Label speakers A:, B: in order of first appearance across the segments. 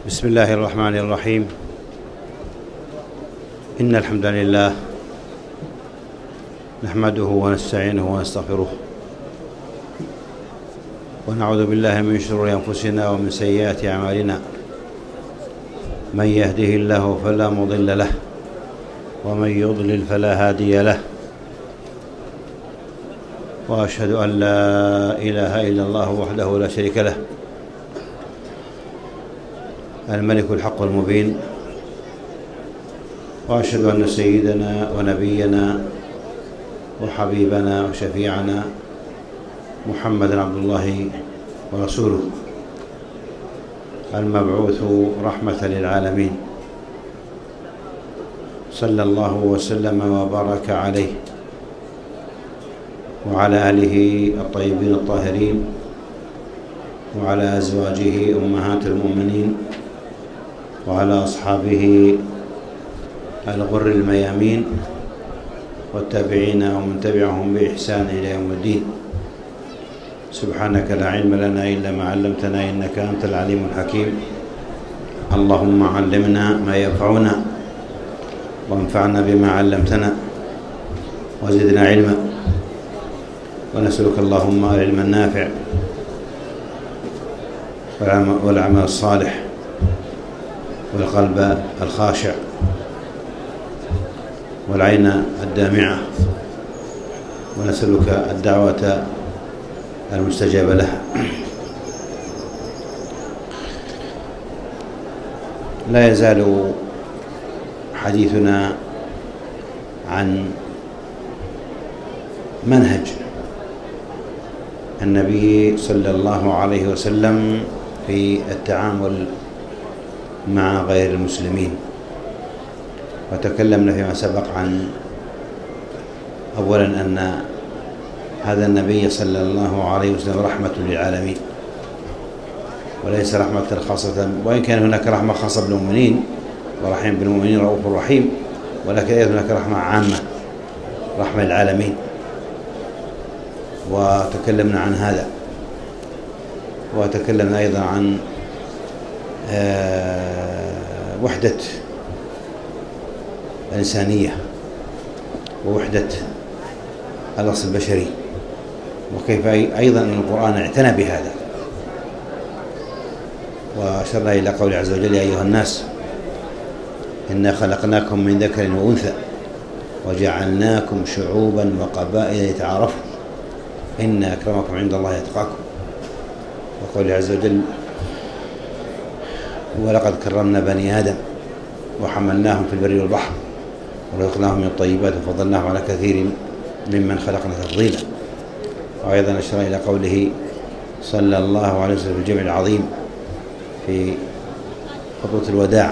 A: بسم الله الرحمن الرحيم. إن الحمد لله نحمده ونستعينه ونستغفره ونعوذ بالله من شرور أنفسنا ومن سيئات أعمالنا. من يهده الله فلا مضل له ومن يضلل فلا هادي له، وأشهد أن لا إله إلا الله وحده لا شريك له الملك الحق المبين، وأشهد أن سيدنا ونبينا وحبيبنا وشفيعنا محمدًا عبد الله ورسوله المبعوث رحمة للعالمين، صلى الله وسلم وبارك عليه وعلى آله الطيبين الطاهرين وعلى أزواجه أمهات المؤمنين وعلى أصحابه الغر الميامين والتابعين ومن تبعهم بإحسان إلى يوم الدين. سبحانك لا علم لنا إلا ما علمتنا إنك أنت العليم الحكيم. اللهم علمنا ما ينفعنا وانفعنا بما علمتنا وزدنا علما، ونسألك اللهم العلم النافع والعمل الصالح والقلب الخاشع والعين الدامعة، ونسألك الدعوة المستجابة لها. لا يزال حديثنا عن منهج النبي صلى الله عليه وسلم في التعامل مع غير المسلمين، وتكلمنا فيما سبق عن أولا أن هذا النبي صلى الله عليه وسلم رحمة للعالمين وليس رحمة خاصة، وإن كان هناك رحمة خاصة بالمؤمنين ورحيم بالمؤمنين رؤوف رحيم، ولكن أيضا هناك رحمة عامة رحمة للعالمين، وتكلمنا عن هذا. وتكلمنا أيضا عن وحدة الإنسانية ووحدة الأصل البشري، وكيف أيضا أن القرآن اعتنى بهذا. وأشرنا إلى قول عز وجل: يا أيها الناس إنا خلقناكم من ذكر وأنثى وجعلناكم شعوبا وقبائل لتعارفوا إن أكرمكم عند الله يتقاكم. وقول عز وجل: ولقد كرمنا بني آدم وحملناهم في البر والبحر ورزقناهم من الطيبات وفضلناهم على كثير ممن خلقنا تفضيلا. وأيضا أشار إلى قوله صلى الله عليه وسلم في الجمع العظيم في خطبة الوداع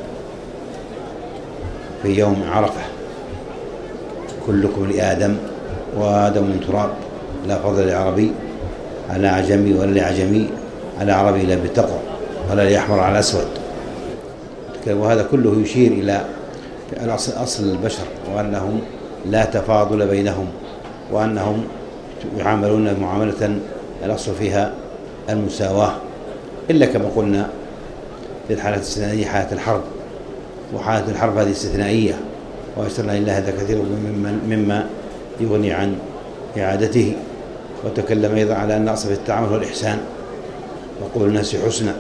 A: في يوم عرفة: كلكم لآدم وآدم من تراب، لا فضل لعربي على عجمي ولا لعجمي على عربي إلا بالتقوى ولا لأحمر على أسود. وهذا كله يشير إلى أصل البشر، وأنهم لا تفاضل بينهم، وأنهم يعاملون معاملة الأصل فيها المساواة، إلا كما قلنا في الحالة الاستثنائية حالة الحرب، وحالة الحرب هذه استثنائية، وأشرنا إلى هذا كثير مما يغني عن إعادته. وتكلم أيضا على أن أصل التعامل هو الإحسان، وقول الناس حسنا،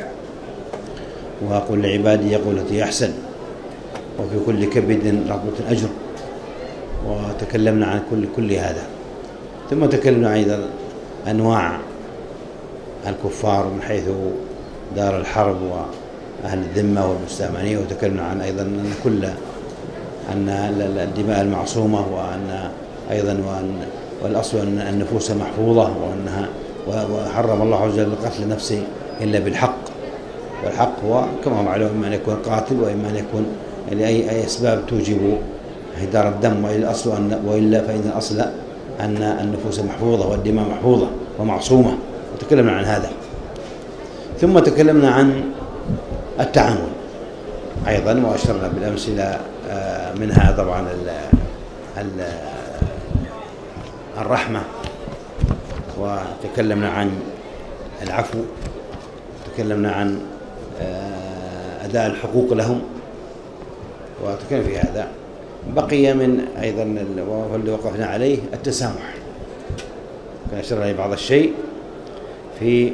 A: وقل لعبادي يقول التي أحسن، وفي كل كبد رطبة أجر. وتكلمنا عن كل هذا. ثم تكلمنا أيضا أنواع الكفار من حيث دار الحرب وأهل الذمة والمستأمنين، وتكلمنا عن أيضا أن الدماء المعصومة، وأن أيضا والأصل أن النفوس محفوظة، وحرم الله عز وجل قتل نفس إلا بالحق، والحق هو كما هو معلوم إما أن يكون قاتل وإما أن يكون لأي أسباب توجب إهدار الدم، وإلا فإن الأصل أن النفوس محفوظة والدماء محفوظة ومعصومة، وتكلمنا عن هذا. ثم تكلمنا عن التعامل أيضا، وأشرنا بالأمثلة منها طبعا الرحمة، وتكلمنا عن العفو، تكلمنا عن أداء الحقوق لهم، وتكلم في هذا. بقي من أيضا واللي وقفنا عليه التسامح، كان أشرنا بعض الشيء في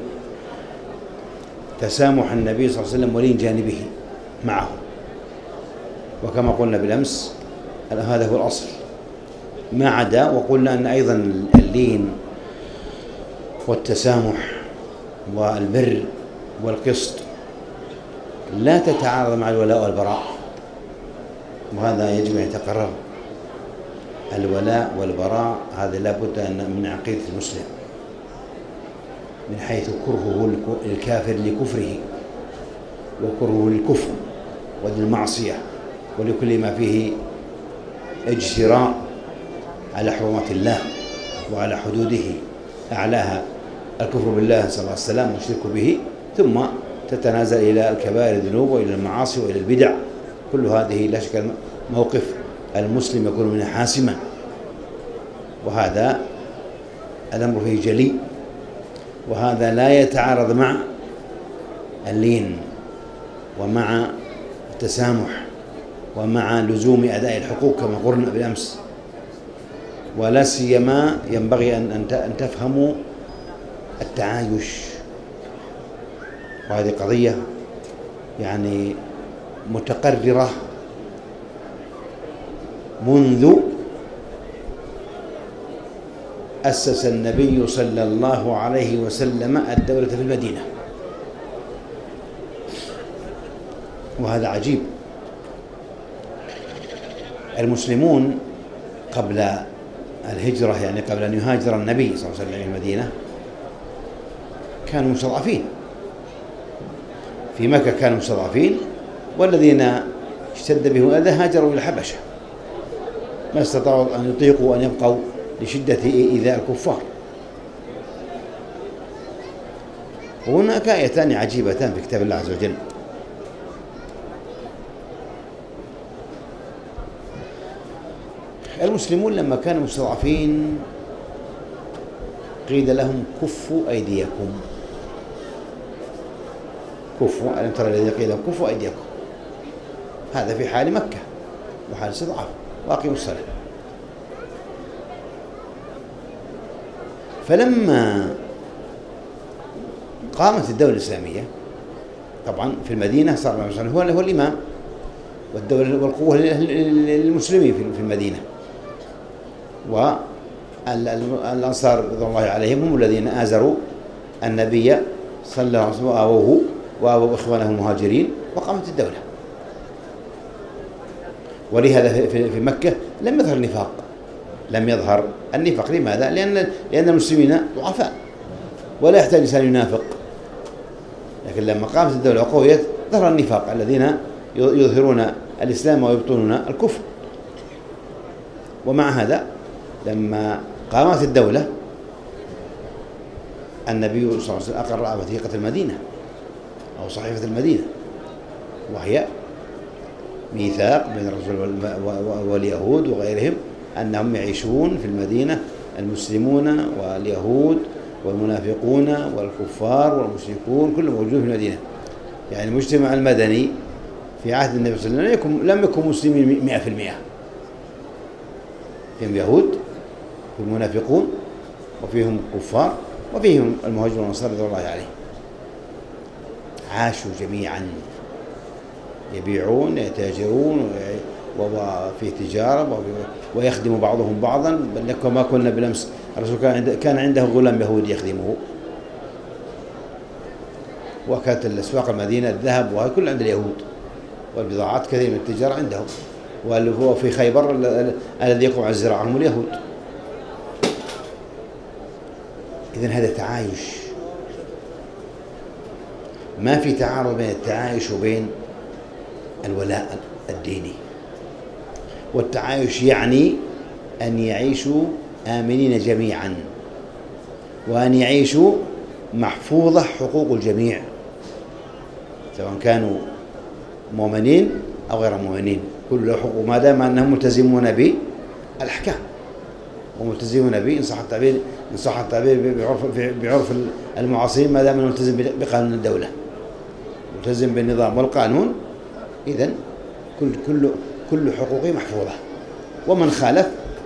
A: تسامح النبي صلى الله عليه وسلم ولين جانبه معه، وكما قلنا بالأمس هذا هو الأصل، ما عدا وقلنا أن أيضا اللين والتسامح والبر والقسط لا تتعارض مع الولاء والبراء، وهذا يجب أن يتقرر. الولاء والبراء هذا لابد من عقيدة المسلم، من حيث كرهه الكافر لكفره، وكرهه للكفر وللمعصية ولكل ما فيه اجتراء على حرمات الله وعلى حدوده، أعلاها الكفر بالله صلى الله عليه وسلم والشرك به، ثم تتنازل إلى الكبائر الذنوب وإلى المعاصي وإلى البدع. كل هذه لا شك موقف المسلم يكون منها حاسما، وهذا الأمر فيه جلي، وهذا لا يتعارض مع اللين ومع التسامح ومع لزوم أداء الحقوق كما قلنا بالأمس. ولا سيما ينبغي أن تفهموا التعايش، وهذه قضية يعني متقررة منذ أسس النبي صلى الله عليه وسلم الدولة في المدينة، وهذا عجيب. المسلمون قبل الهجرة، يعني قبل أن يهاجر النبي صلى الله عليه وسلم إلى المدينة، كانوا مستضعفين في مكة، كانوا مستضعفين، والذين اشتد بهم الأذى هاجروا إلى الحبشة، ما استطاعوا أن يطيقوا أن يبقوا لشدة إيذاء الكفار. وهناك آيتان عجيبتان في كتاب الله عز وجل. المسلمون لما كانوا مستضعفين قيل لهم كفوا أيديكم، كفوا، ألم ترى الذين قيل لهم كفوا أيديكم، هذا في حال مكة وحال استضعاف، وأقيموا الصلاة. فلما قامت الدولة الإسلامية، طبعا في المدينة صار النبي صلى الله عليه وسلم هو الإمام، والدولة والقوة للمسلمين في المدينة، والأنصار رضي الله عليهم هم الذين آزروا النبي صلى الله عليه وسلم وآووه وآووا إخوانه المهاجرين، وقامت الدولة. ولهذا في مكة لم يظهر النفاق، لم يظهر النفاق. لماذا؟ لأن المسلمين ضعفاء ولا يحتاج الإنسان ينافق. لكن لما قامت الدولة وقويت ظهر النفاق، الذين يظهرون الإسلام ويبطنون الكفر. ومع هذا لما قامت الدولة النبي صلى الله عليه وسلم أقر وثيقة المدينة أو صحيفة المدينة، وهي ميثاق بين الرسول واليهود وغيرهم أنهم يعيشون في المدينة، المسلمون واليهود والمنافقون والكفار والمشركون كلهم موجودون في المدينة. يعني المجتمع المدني في عهد النبي صلى الله عليه وسلم لم يكن مسلمين 100%، فيهم يهود وفيهم منافقون وفيهم كفار وفيهم المهاجرون والأنصار رضي الله عليهم. عاشوا جميعا يبيعون يتاجرون وفي تجارة ويخدم بعضهم بعضا، بل كما قلنا بالأمس الرسول كان عنده غلام يهودي يخدمه، وكانت الأسواق المدينة الذهب وهي كل عند اليهود، والبضاعات كثير من التجارة عندهم، وفي خيبر الذي يقوم على الزراعة هم اليهود. إذن هذا تعايش، ما في تعارض بين التعايش وبين الولاء الديني. والتعايش يعني أن يعيشوا آمنين جميعا، وأن يعيشوا محفوظة حقوق الجميع، سواء كانوا مؤمنين أو غير مؤمنين، كل له حقوق ما دام أنهم ملتزمون بالأحكام وملتزمون به، إن صح التعبير بعرف المعاصرين، ما دام أنهم ملتزم بقانون الدولة. ملتزم بالنظام والقانون، إذن كل حقوقه محفوظة، ومن خالف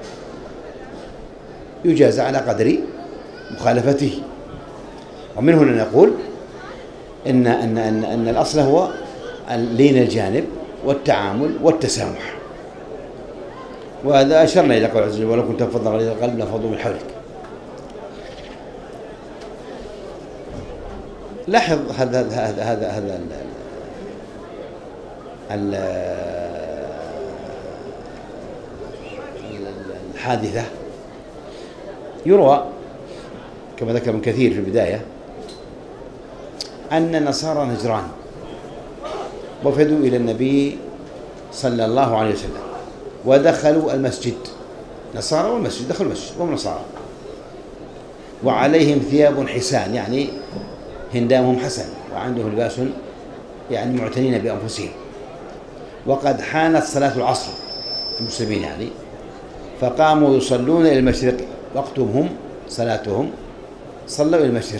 A: يجازى على قدر مخالفته. ومن هنا نقول إن الأصل هو لين الجانب والتعامل والتسامح. وهذا أشرنا إلى قول عز وجل: ولو كنت فظا غليظ القلب لانفضوا من حولك. لاحظ هذا الحادثة يروى كما ذكر ابن كثير في البداية أن نصارى نجران وفدوا إلى النبي صلى الله عليه وسلم ودخلوا المسجد، نصارى والمسجد، دخلوا المسجد وهم نصارى، وعليهم ثياب حسان، يعني هندامهم حسن وعندهم لباس يعني معتنين بأنفسهم، وقد حانت صلاة العصر المسلمين يعني، فقاموا يصلون إلى المشرق، وقتهم هم صلاتهم صلوا إلى المشرق.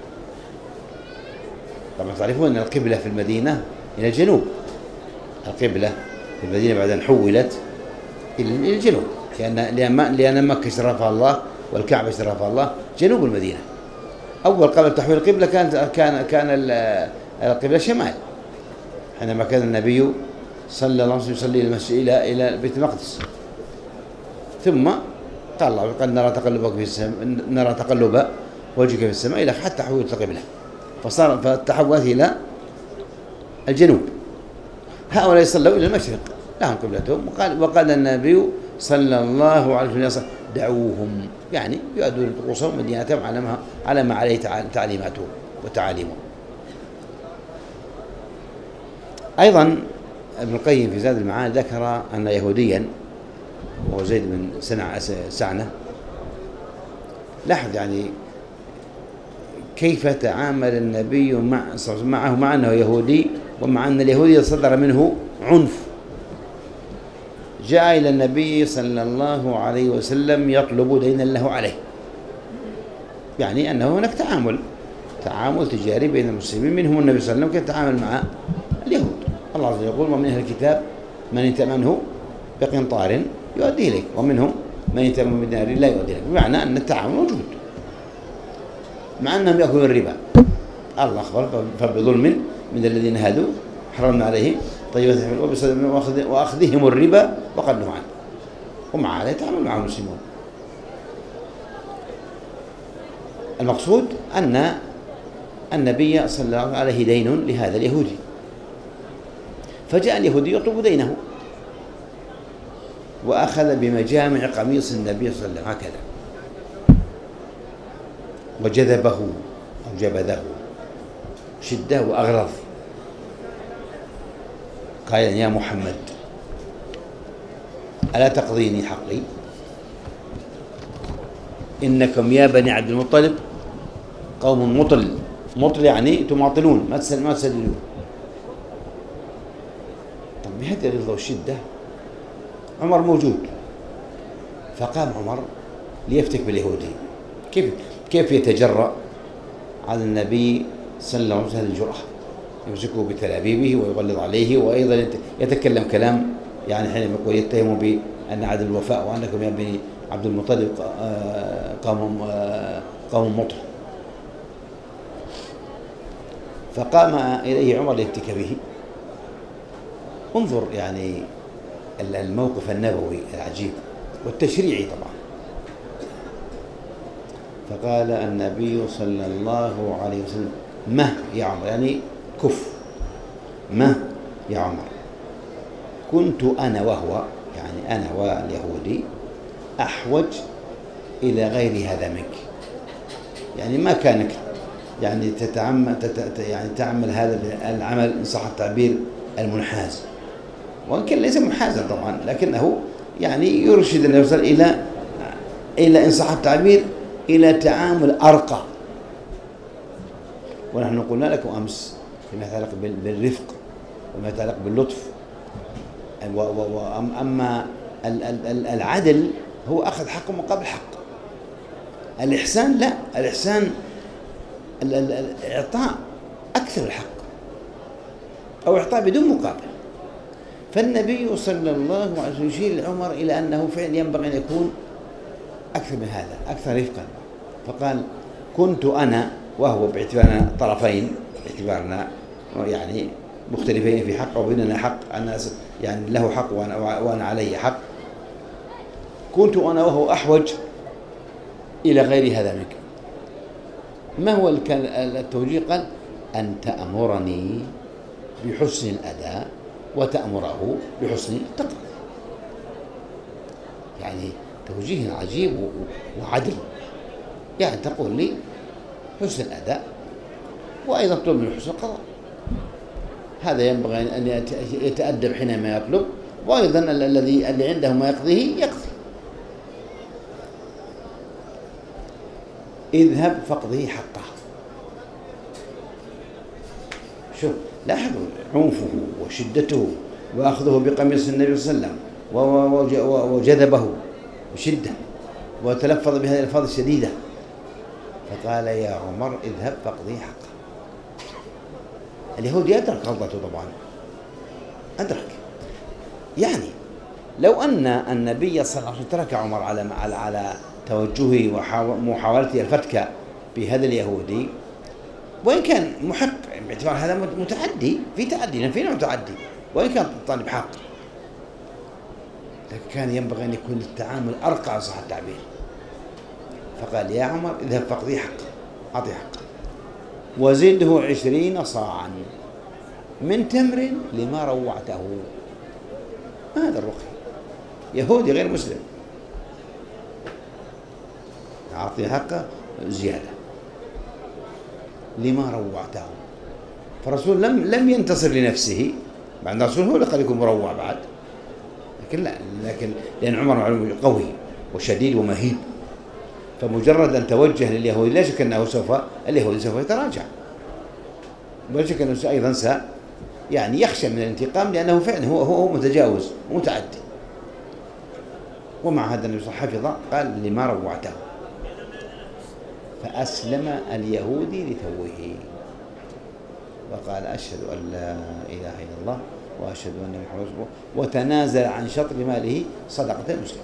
A: طبعا تعرفون أن القبلة في المدينة إلى الجنوب، القبلة في المدينة بعد أن حولت إلى الجنوب، لأن مكة شرفها الله والكعبة شرفها الله جنوب المدينة. أول قبل تحويل القبلة كان القبلة شمال، حينما كان النبي صلى الله عليه وسلم يصلي إلى بيت المقدس، ثم قال الله: قد نرى تقلبك في السماء، نرى تقلب وجهك في السماء، إلى حتى حولت القبلة فتحولت إلى الجنوب. هؤلاء صلوا إلى المشرق، لهم قبلتهم، وقال النبي صلى الله عليه وسلم: دعوهم، يعني يؤدون طقوسهم وديانتهم على ما عليه تعليماتهم وتعاليمهم. أيضا ابن القيم في زاد المعاد ذكر أن يهوديا وهو زيد بن سعنة، لاحظ يعني كيف تعامل النبي معه، مع أنه يهودي، ومع أن اليهودي صدر منه عنف. جاء إلى النبي صلى الله عليه وسلم يطلب دينا له عليه، يعني أنه هناك تعامل تجاري بين المسلمين، منهم النبي صلى الله عليه وسلم كان يتعامل مع اليهود. الله عز وجل يقول: ومن أهل الكتاب من إن تأمنه بقنطار يؤديه إليك ومنهم من إن تأمنه بدينار لا يؤديه إليك، بمعنى أن التعامل موجود، مع أنهم يأكلون الربا. الله أخبر: فبظلم من الذين هادوا حرمنا عليهم طيبات وأخذهم الربا وقد نهوا عنه، ومع هذا يتعامل معهم المسلمون. المقصود أن النبي صلى الله عليه وسلم عليه دين لهذا اليهودي، فجاء اليهودي يطلب دينه، وأخذ بمجامع قميص النبي صلى الله عليه وسلم هكذا، وجذبه أو جبذه شده وأغرض، قال: يا محمد ألا تقضيني حقي؟ إنكم يا بني عبد المطلب قوم مطل يعني تماطلون، ما تسللون. طب بهذه الغلظة والشدة عمر موجود، فقام عمر ليفتك باليهودي. كيف يتجرأ على النبي صلى الله عليه وسلم الجرأة؟ يمسكه بتلابيبه ويغلظ عليه، وأيضا يتكلم كلام يعني حينما يقول يتهموا بأن عدم الوفاء، وأنكم يا بني عبد المطلب قوم مطر. فقام إليه عمر ليفتك به. انظر يعني الموقف النبوي العجيب والتشريعي طبعا. فقال النبي صلى الله عليه وسلم: مه يا عمر، يعني كف، مه يا عمر، كنت أنا وهو، يعني أنا واليهودي، أحوج إلى غير هذا منك. يعني ما كانك يعني يعني تعمل هذا العمل إن صح التعبير المنحاز، وإن كان ليس منحازا طبعا، لكنه يعني يرشد النبي صلى الله عليه وسلم إلى إن صح التعبير إلى تعامل أرقى. ونحن قلنا لكم أمس فيما يتعلق بالرفق وما يتعلق باللطف، أما العدل هو أخذ حق مقابل حق. الإحسان لا، الإحسان الإعطاء أكثر الحق، أو إعطاء بدون مقابل. فالنبي صلى الله عليه وسلم يشير لعمر إلى أنه فعلا ينبغي أن يكون أكثر من هذا، أكثر رفقا. فقال: كنت أنا وهو، باعتبارنا طرفين، باعتبارنا يعني مختلفين في حق، وبيننا حق، أنا يعني له حق وأنا علي حق، كنت أنا وهو أحوج إلى غير هذا منك. ما هو التوجيه؟ قال: أن تأمرني بحسن الأداء وتأمره بحسن التقوى. يعني توجيه عجيب وعدل. يعني تقول لي حسن الأداء، وأيضا تطلب من حسن القضاء. هذا ينبغي أن يتأدب حينما يطلب، وأيضا اللي عنده ما يقضيه يقضي. اذهب فاقضه حقه. شوف، لاحظوا عنفه وشدته، وأخذه بقميص النبي صلى الله عليه وسلم وجذبه بشدة، وتلفظ بهذه الألفاظ الشديدة. فقال: يا عمر اذهب فاقضه حقه. اليهودي أدرك غلطته طبعا، أدرك. يعني لو أن النبي صلى الله عليه وسلم ترك عمر على توجهه ومحاولته الفتك بهذا اليهودي، وإن كان محق باعتبار هذا متعدي، في تعدي، فينا متعدي، وإن كان طالب حق، لكن كان ينبغي أن يكون التعامل أرقى صح التعبير. فقال: يا عمر اذهب فاقضي حقه، أعطي حقه، وزده 20 صاعا من تمر لما روعته. هذا الرقي، يهودي غير مسلم، أعطي حقه زيادة لما روعته. فالرسول لم ينتصر لنفسه، مع أن الرسول هو اللي قد يكون مروع بعد، لكن لا، لأن عمر قوي وشديد ومهيب. فمجرد أن توجه لليهودي لا شك أنه اليهودي سوف يتراجع، ولا شك أنه أيضا يعني يخشى من الانتقام، لأنه فعلا هو متجاوز ومتعدي. ومع هذا النبي صلى الله عليه وسلم حفظ، قال: لما روعته. فأسلم اليهودي لتوه، وقال: أشهد أن لا إله إلا الله وأشهد أن محمدا رسول الله، وتنازل عن شطر ماله صدقة المسلم.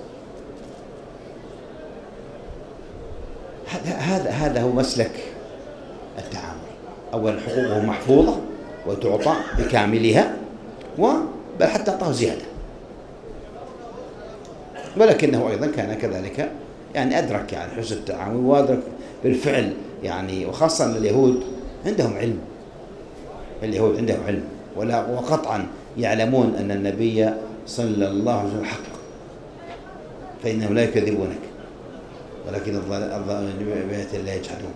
A: هذا هو مسلك التعامل. أولا حقوقه محفوظة وتعطى بكاملها، بل حتى أعطاه زيادة. ولكنه أيضا كان كذلك، يعني أدرك يعني حسن التعامل، وأدرك بالفعل يعني، وخاصة أن اليهود عندهم علم، اليهود عندهم علم، وقطعا يعلمون أن النبي صلى الله عليه وسلم حق، فإنهم لا يكذبونك، ولكن الظالمين بآيات الله يجحدون.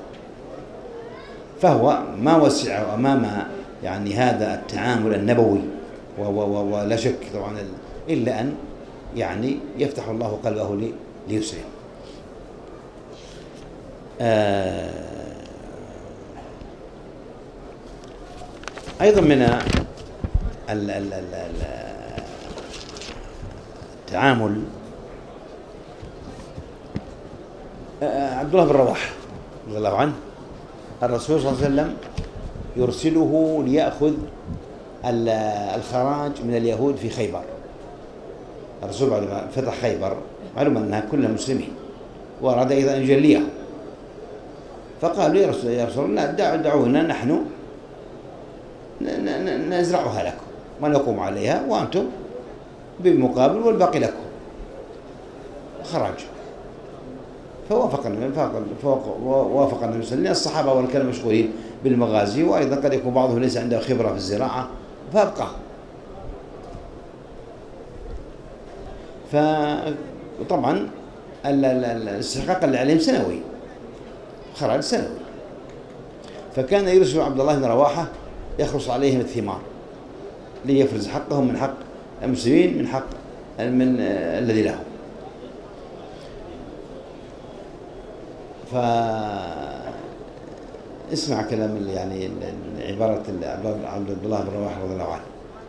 A: فهو ما وسعه أمام يعني هذا التعامل النبوي، ولا شك طبعا إلا أن يعني يفتح الله قلبه ليسلم. أيضا من التعامل عبد الله بن رواحة رضي الله عنه، الرسول صلى الله عليه وسلم يرسله ليأخذ الخراج من اليهود في خيبر. الرسول بعد ما فتح خيبر معلوم أنها كلها مسلمين، وأراد أيضا أن يجليهم، فقالوا: يا رسول الله دعونا نحن نزرعها لكم ونقوم عليها، وأنتم بالمقابل والباقي لكم خراج. فوافق النبي صلى الله عليه وسلم. الصحابة والكلام مشغولين بالمغازي، وأيضا قد يكون بعضهم ليس عنده خبرة في الزراعة، فأبقى. فطبعا الاستحقاق اللي عليهم سنوي، خراج سنوي. فكان يرسل عبد الله بن رواحة يخلص عليهم الثمار ليفرز حقهم من حق المسلمين، من حق الذي لهم. فاسمع كلام يعني عبارة عبد الله بن رواحة رضي الله عنه.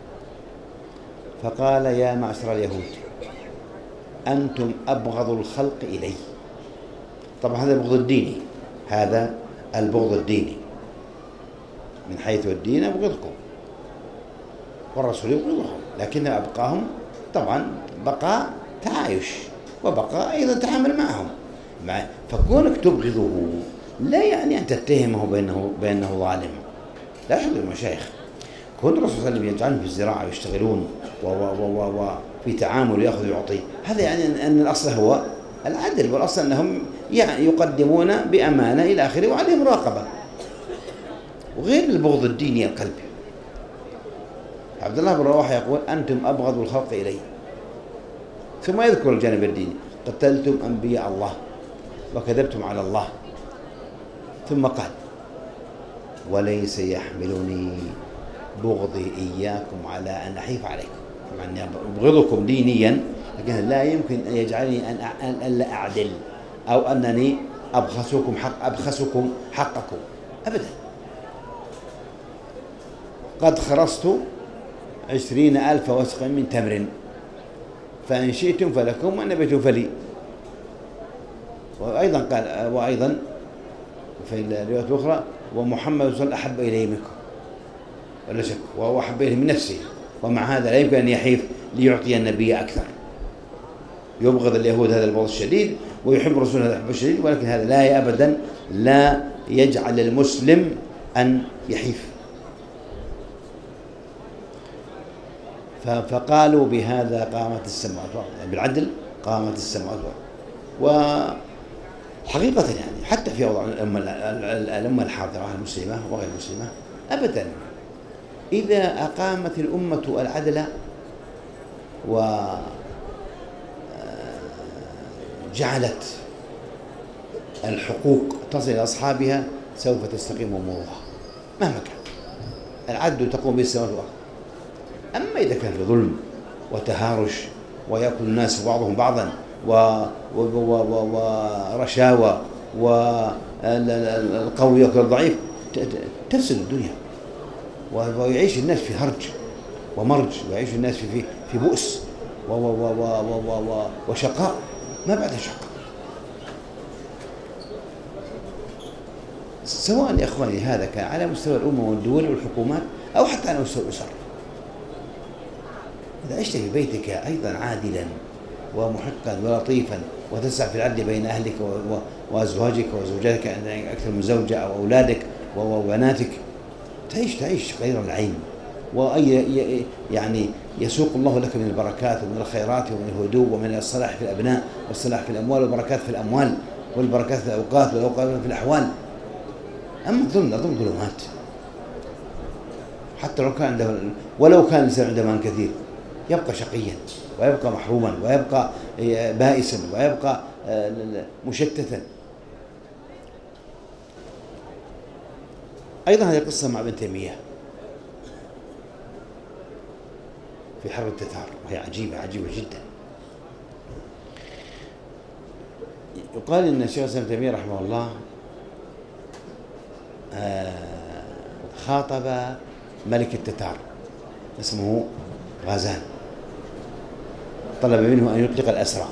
A: فقال: يا معشر اليهود، أنتم أبغض الخلق إلي. طبعا هذا البغض الديني، هذا البغض الديني، من حيث الدين أبغضكم، والرسول يبغضهم، لكن أبقاهم طبعا بقاء تعايش، وبقاء أيضا تعامل معهم. فكونك تبغضه لا يعني أن تتهمه بأنه ظالم، لا يحب المشايخ. كون الرسول صلى الله عليه وسلم يجعلهم في الزراعة ويشتغلون وفي تعامل ويأخذ ويعطي، هذا يعني أن الأصل هو العدل، والأصل أنهم يعني يقدمون بأمانة إلى آخره وعليهم مراقبة، وغير البغض الديني القلبي. عبد الله بن رواحة يقول: أنتم أبغض الخلق إلي، ثم يذكر الجانب الديني: قتلتم أنبياء الله وكذبتم على الله، ثم قال: وليس يحملني بغضي إياكم على أن أحيف عليكم. يعني أبغضكم دينيا، لكن لا يمكن أن يجعلني أن لا أعدل، أو أنني أبخسكم حقكم أبدا. قد خرست 20,000 وسقا من تمر، فإن شئتم فلكم وإن أبيتم فلي. وأيضا في الرواية الأخرى: ومحمد صلى الله عليه وسلم أحب إليه منكم، ولا شك، وهو أحب إليه من نفسه، ومع هذا لا يمكن أن يحيف ليعطي النبي أكثر. يبغض اليهود هذا البغض الشديد، ويحب الرسول هذا الحب الشديد، ولكن هذا لا أبدا لا يجعل المسلم أن يحيف. فقالوا: بهذا قامت السماوات والأرض، بالعدل قامت السماوات والأرض. وحقيقة يعني حتى في وضع الأمة الحاضرة المسلمة وغير المسلمة أبدا، إذا أقامت الأمة العدل وجعلت الحقوق تصل إلى أصحابها سوف تستقيم أمورها مهما كان. العدل تقوم به السماوات والأرض. أما إذا كان في ظلم وتهارش ويأكل الناس بعضهم بعضا ورشاوى والقوي يأكل الضعيف، تفسد الدنيا، ويعيش الناس في هرج ومرج، ويعيش الناس في بؤس وشقاء ما بعد شقاء. سواء يا إخواني هذا كان على مستوى الأمة والدول والحكومات، أو حتى على مستوى الأسر. إذا عشت في بيتك أيضا عادلا ومحقا ولطيفا، وتسعى في العدل بين أهلك وأزواجك وزوجاتك أكثر من زوجة أو أولادك وبناتك، تعيش غير العين، يعني يسوق الله لك من البركات ومن الخيرات ومن الهدوء ومن الصلاح في الأبناء والصلاح في الأموال والبركات في الأموال والبركات في الأوقات والأوقات في الأحوال. أما ظلم ظلمات، حتى ولو كان الإنسان عنده مال كثير يبقى شقيا، ويبقى محروما، ويبقى بائسا، ويبقى مشتتا. أيضا هذه قصة مع ابن تيمية في حرب التتار، وهي عجيبة جدا. يقال إن الشيخ ابن تيمية رحمه الله خاطب ملك التتار اسمه غازان، طلب منه أن يطلق الأسرى.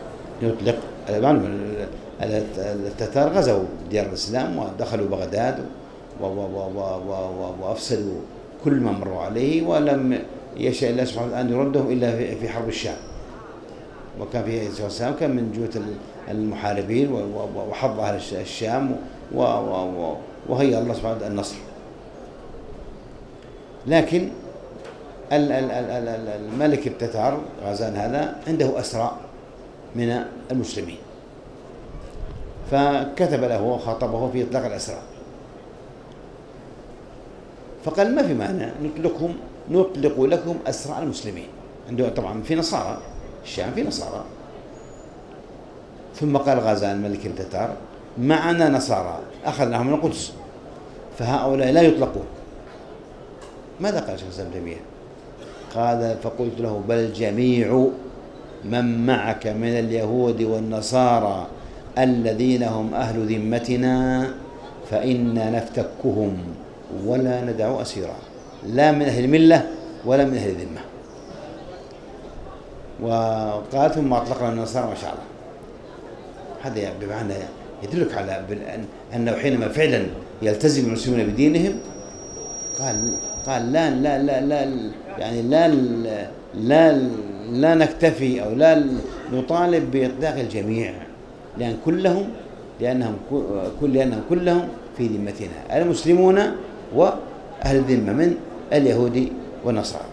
A: التتار غزوا ديار الإسلام ودخلوا بغداد وأفسدوا كل ما مروا عليه، ولم يشاء الله سبحانه وتعالى أن يردهم إلا في حرب الشام. وكان في الإسلام كان من جهة المحاربين وحظ أهل الشام، وهيأ الله سبحانه وتعالى النصر. لكن الملك التتار غازان هذا عنده أسرى من المسلمين، فكتب له وخاطبه في إطلاق الأسرى، فقال: ما في مانع نطلق لكم أسرى المسلمين. عنده طبعا في نصارى الشام، في نصارى. ثم قال غازان ملك التتار: معنا نصارى أخذناهم من القدس، فهؤلاء لا يطلقون. ماذا قال شيخ الإسلام ابن تيمية؟ قال: فقلت له: بل جميع من معك من اليهود والنصارى الذين هم أهل ذمتنا فإنا نفتكهم ولا ندع أسيرا، لا من أهل الملة ولا من أهل الذمة. وقال: ثم أطلقنا النصارى ما شاء الله. هذا بمعنى يدلك على أنه حينما فعلا يلتزم المسلمون بدينهم، قال: قال لا يعني لا نكتفي أو لا نطالب بإطلاق الجميع، لأنهم كلهم في ذمتنا، المسلمون وأهل الذمة من اليهود والنصارى.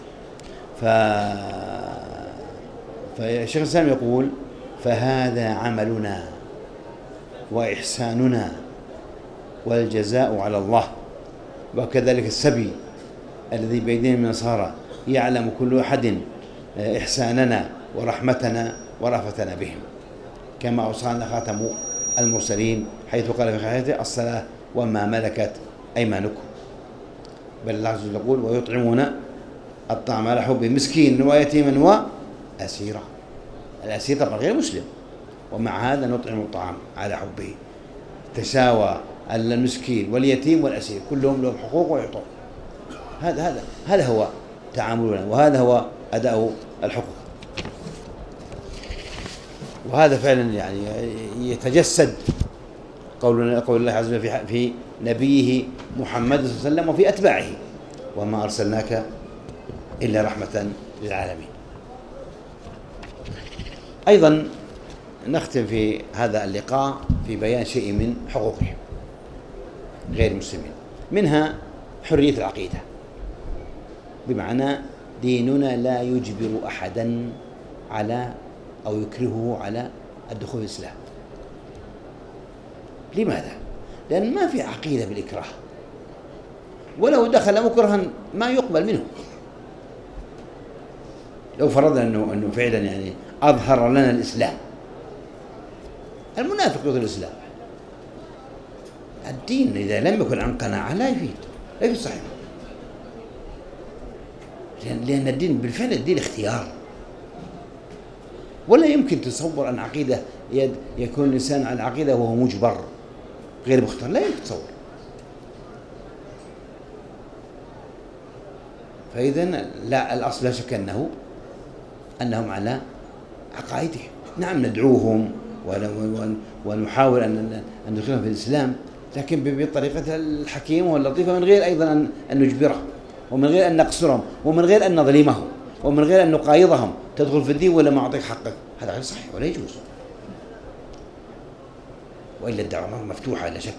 A: فالشيخ الإسلام يقول: فهذا عملنا وإحساننا والجزاء على الله. وكذلك السبي الذي بأيدينا من النصارى يعلم كل أحد إحساننا ورحمتنا ورأفتنا بهم، كما أوصانا خاتم المرسلين حيث قال في حياته: الصلاة وما ملكت أيمانكم. بل الله عز وجل يقول: ويطعمون الطعام على حبه مسكين ويتيما وأسيرا. الأسير طبعا غير مسلم، ومع هذا نطعم الطعام على حبه. تساوى المسكين واليتيم والأسير، كلهم لهم حقوق ويعطون. هذا هو تعاملنا، وهذا هو أداء الحقوق. وهذا فعلا يعني يتجسد قول الله عز وجل في نبيه محمد صلى الله عليه وسلم وفي أتباعه: وما أرسلناك إلا رحمة للعالمين. أيضا نختم في هذا اللقاء في بيان شيء من حقوقهم غير المسلمين، منها حرية العقيدة، بمعنى ديننا لا يجبر أحدا على أو يكرهه على الدخول في الإسلام. لماذا؟ لأن ما في عقيدة بالإكراه، ولو دخل مكرها ما يقبل منه. لو فرضنا أنه فعلا يعني أظهر لنا الإسلام، المنافق يظهر الإسلام. الدين إذا لم يكن عن قناعة لا يفيد صحيح، لأن الدين بالفعل الدين اختيار، ولا يمكن تصور أن عقيدة يكون الإنسان على عقيدة وهو مجبر غير مختار، لا يمكن تصور. فإذا لا، الأصل لا شك أنهم على عقائدهم. نعم ندعوهم ونحاول أن ندخلهم في الإسلام، لكن بالطريقة الحكيمة واللطيفة، من غير أيضا أن نجبرهم، ومن غير أن نقصرهم، ومن غير أن نظلمهم، ومن غير أن نقايضهم: تدخل في الدين ولا ما أعطيك حقك. هذا غير صحيح ولا يجوز، وإلا الدعوة مفتوحة لا شك.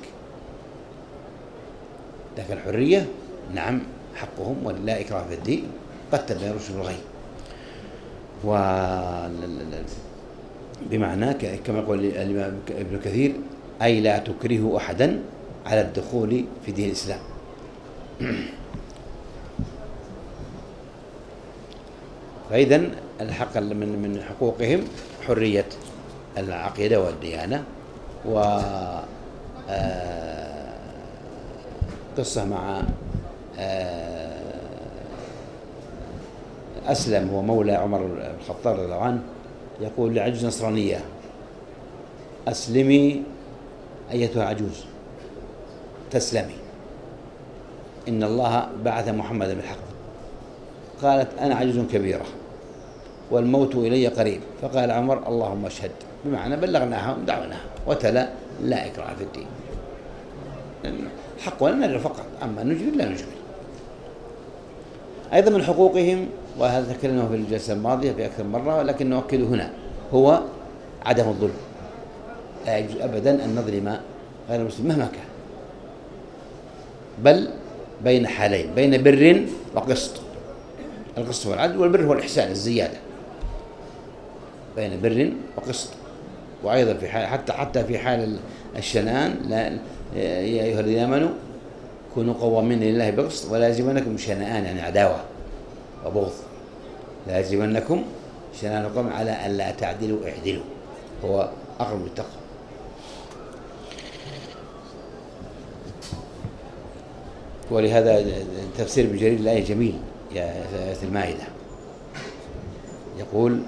A: لكن الحرية نعم حقهم، ولا إكراه في الدين، قد تبين رشد الغي. بمعنى كما يقول الإمام ابن كثير: أي لا تكره أحدا على الدخول في دين الإسلام. فإذا الحق من حقوقهم حرية العقيدة والديانة. قصة مع أسلم هو مولى عمر بن الخطاب رضي الله عنه، يقول لعجوز نصرانية: أسلمي أيتها عجوز تسلمي، إن الله بعث محمدا بالحق. قالت: أنا عجوز كبيرة والموت إلي قريب. فقال عمر: اللهم اشهد، بمعنى بلغناها ودعوناها. وتلا: لا إكراه في الدين، حق ولنا نجبر فقط، أما نجبر لا نجبر. أيضا من حقوقهم، وهذا تكلمنا في الجلسة الماضية في أكثر مرة، ولكن نؤكد هنا، هو عدم الظلم. لا يجوز أبدا أن نظلم غير المسلم مهما كان، بل بين حالين: بين بر وقسط. القسط هو العدل، والبر هو الإحسان الزيادة. بين بر وقسط. وأيضا في حال حتى في حال الشنآن: يا أيها الذين آمنوا كونوا قوامين لله بقسط ولا يجرمنكم شنآن، يعني عداوة وبغض، لا يجرمنكم شنآن قوم على أن لا تعدلوا اعدلوا، هو أقرب للتقوى. ولهذا تفسير ابن جرير الآية جميل، يا آية المائدة، يقول: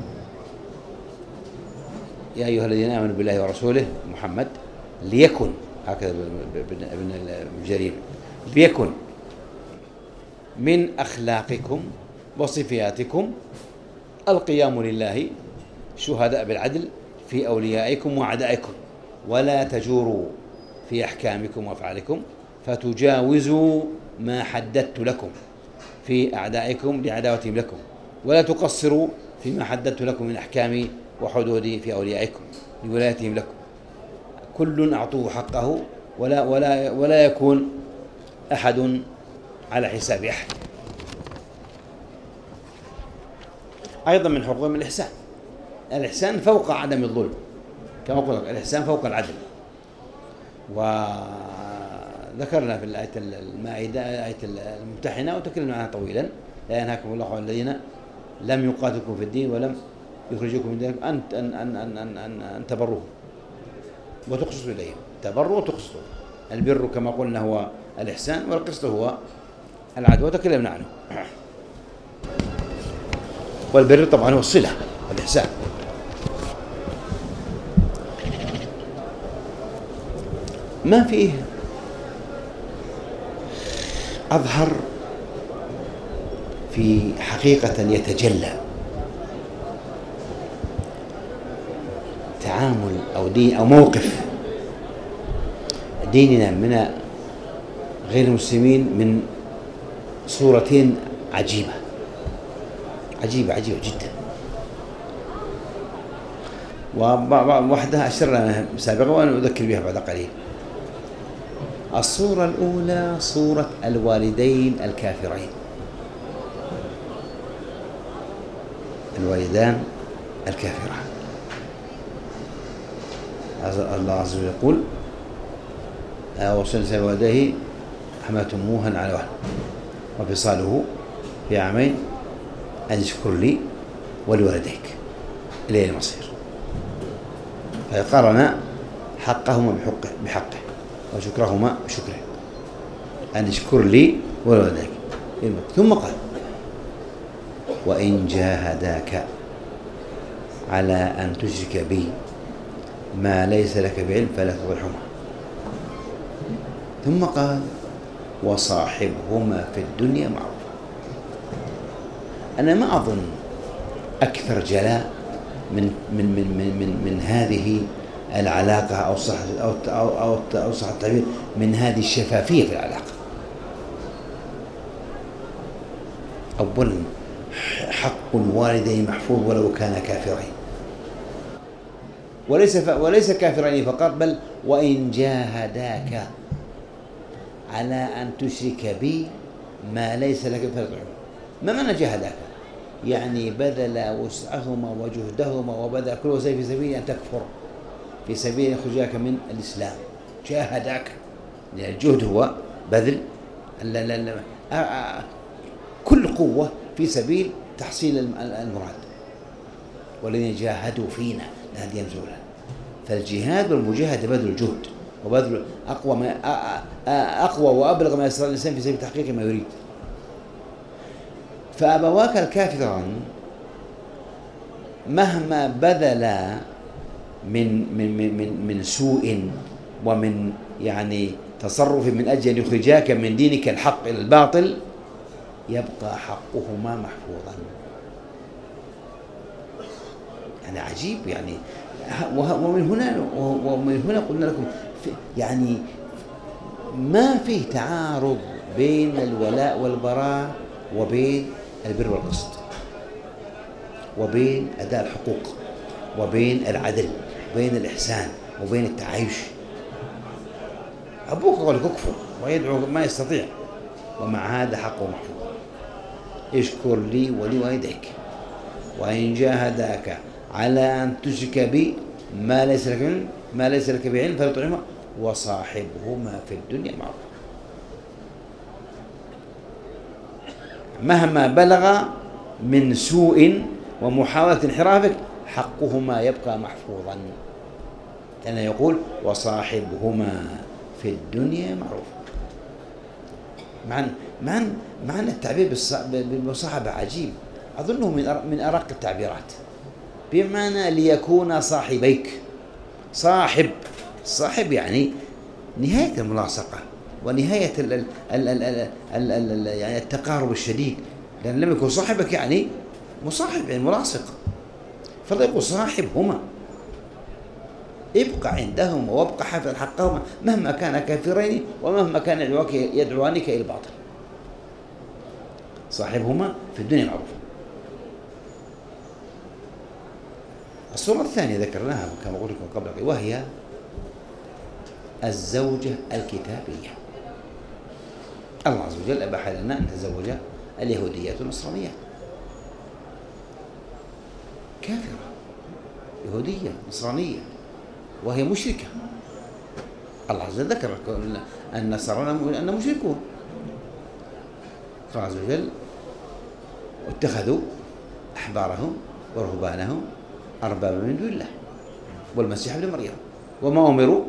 A: يا أيها الذين آمنوا بالله ورسوله محمد ليكن، هكذا ابن جرير، ليكن من أخلاقكم وصفاتكم القيام لله شهداء بالعدل في أوليائكم وأعدائكم، ولا تجوروا في أحكامكم وأفعالكم فتجاوزوا ما حددت لكم في أعدائكم لعداوتهم لكم، ولا تقصروا فيما حددت لكم من أحكامي وحدودي في أوليائكم لولايتهم لكم. كل أعطوه حقه، ولا يكون أحد على حساب أحد. أيضا من حقوقهم الإحسان. الإحسان فوق عدم الظلم، كما قلت الإحسان فوق العدل. وذكرنا في الآية المائدة آية الممتحنة وتكلمنا عنها طويلا: لا ينهاكم الله عن الذين لم يقاتلكم في الدين ولم يخرجوكم من دينكم أن تبروهم وتقسطوا إليهم. تبروا وتقسطوا. البر كما قلنا هو الإحسان، والقسط هو العدل، وتكلمنا عنه. والبر طبعا هو الصلة والإحسان. ما فيه أظهر في حقيقة يتجلى تعامل أو دين أو موقف ديننا من غير المسلمين من صورتين عجيبة جدا. وواحدة أشرنا سابقا وأنا أذكر بها بعد قليل. الصورة الأولى صورة الوالدين الكافرين، الوالدان الكافران. الله عز وجل يقول: وصل والديه حملته موها على وهن وفصاله في عامين أن اشكر لي ولوالديك إليه المصير. فقارن حقهما بحقه وشكرهما بشكره، أن اشكر لي ولوالديك. ثم قال: وإن جاهداك على أن تشرك بي ما ليس لك بعلم فلا تطعهما. ثم قال: وصاحبهما في الدنيا معروفا. أنا ما أظن أكثر جلاء من هذه العلاقة أو صح التعبير من هذه الشفافية في العلاقة. أولا، حق الوالدين محفوظ ولو كان كافرين، وليس كافرين فقط، بل وإن جاهداك على أن تشرك بي ما ليس لك فلا تطعهما. ما معنى جاهداك؟ يعني بذل وسعهما وجهدهما وبذل كل وسيله في سبيل أن تكفر، في سبيل يخرجك من الإسلام. جاهداك، يعني الجهد هو بذل كل قوة في سبيل تحصيل المراد. والذين جاهدوا فينا لنهديهم سبلنا. فالجهاد والمجاهدة بذل الجهد وبذل أقوى وأبلغ ما يستطيع الإنسان في سبيل تحقيق ما يريد. فأبواك الكافران مهما بذل من سوء ومن يعني تصرف من أجل أن يخرجاك من دينك الحق إلى الباطل، يبقى حقهما محفوظا. يعني عجيب. يعني ومن هنا قلنا لكم يعني ما فيه تعارض بين الولاء والبراء وبين البر والقسط وبين أداء الحقوق وبين العدل وبين الإحسان وبين التعايش. أبوك يقول لك اكفر ويدعو ما يستطيع، ومع هذا حقه محفوظ. اشكر لي ولوالديك وإن جاهداك على أن تشرك بي ما ليس لك بعلم فلا تطعهما وصاحبهما في الدنيا معروفا. مهما بلغ من سوء ومحاولة انحرافك حقهما يبقى محفوظا، لأنه يقول وصاحبهما في الدنيا معروفا. معنى التعبير بالمصاحبة عجيب، أظنه من أرق التعبيرات، بمعنى ليكون صاحبيك. صاحب يعني نهاية الملاصقة ونهاية يعني التقارب الشديد، لأن لم يكن صاحبك يعني مصاحب يعني ملاصق. فلا يقول صاحبهما، ابقى عندهما وابقى حافظ حقهما مهما كان كافرين ومهما كان يدعوانك إلى الباطل. صاحبهما في الدنيا معروفا. الصورة الثانية ذكرناها كما قلت لكم قبل، وهي الزوجة الكتابية. الله عز وجل أباح لنا أن نتزوج اليهوديات والنصرانيات، كافرة يهودية نصرانية وهي مشركة. الله عز وجل ذكر أن النصارى أنهم مشركون. الله عز وجل اتخذوا أحبارهم ورهبانهم أربابا من دون الله والمسيح ابن مريم وما أمروا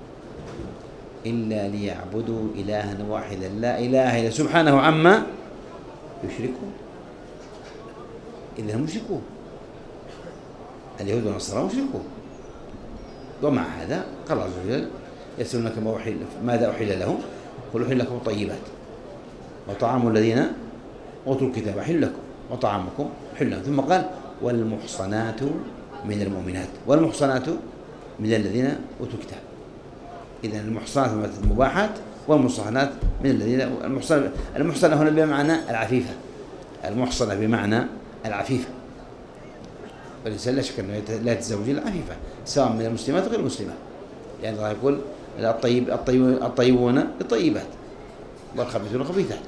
A: إلا ليعبدوا إلها واحدا لا إله إلا سبحانه عما يشركون. إذا هم مشركون، اليهود والنصارى مشركون. ومع هذا قال الله عز وجل يسألونك ماذا أحل لهم قل أحل لكم الطيبات وطعام الذين أوتوا الكتاب حل لكم وطعامكم حل لهم. ثم قال والمحصنات من المؤمنات والمحصنات من الذين أوتوا الكتاب. إذن المحصنات من المباحات والمحصنات من الذين المحصنة هنا بمعنى العفيفة، المحصنة بمعنى العفيفة، والإنسان لا شك أنه لا يتزوج إلا عفيفة سواء من المسلمات وغير المسلمات، لأن الله يقول الطيبون للطيبات والخبيثون للخبيثات.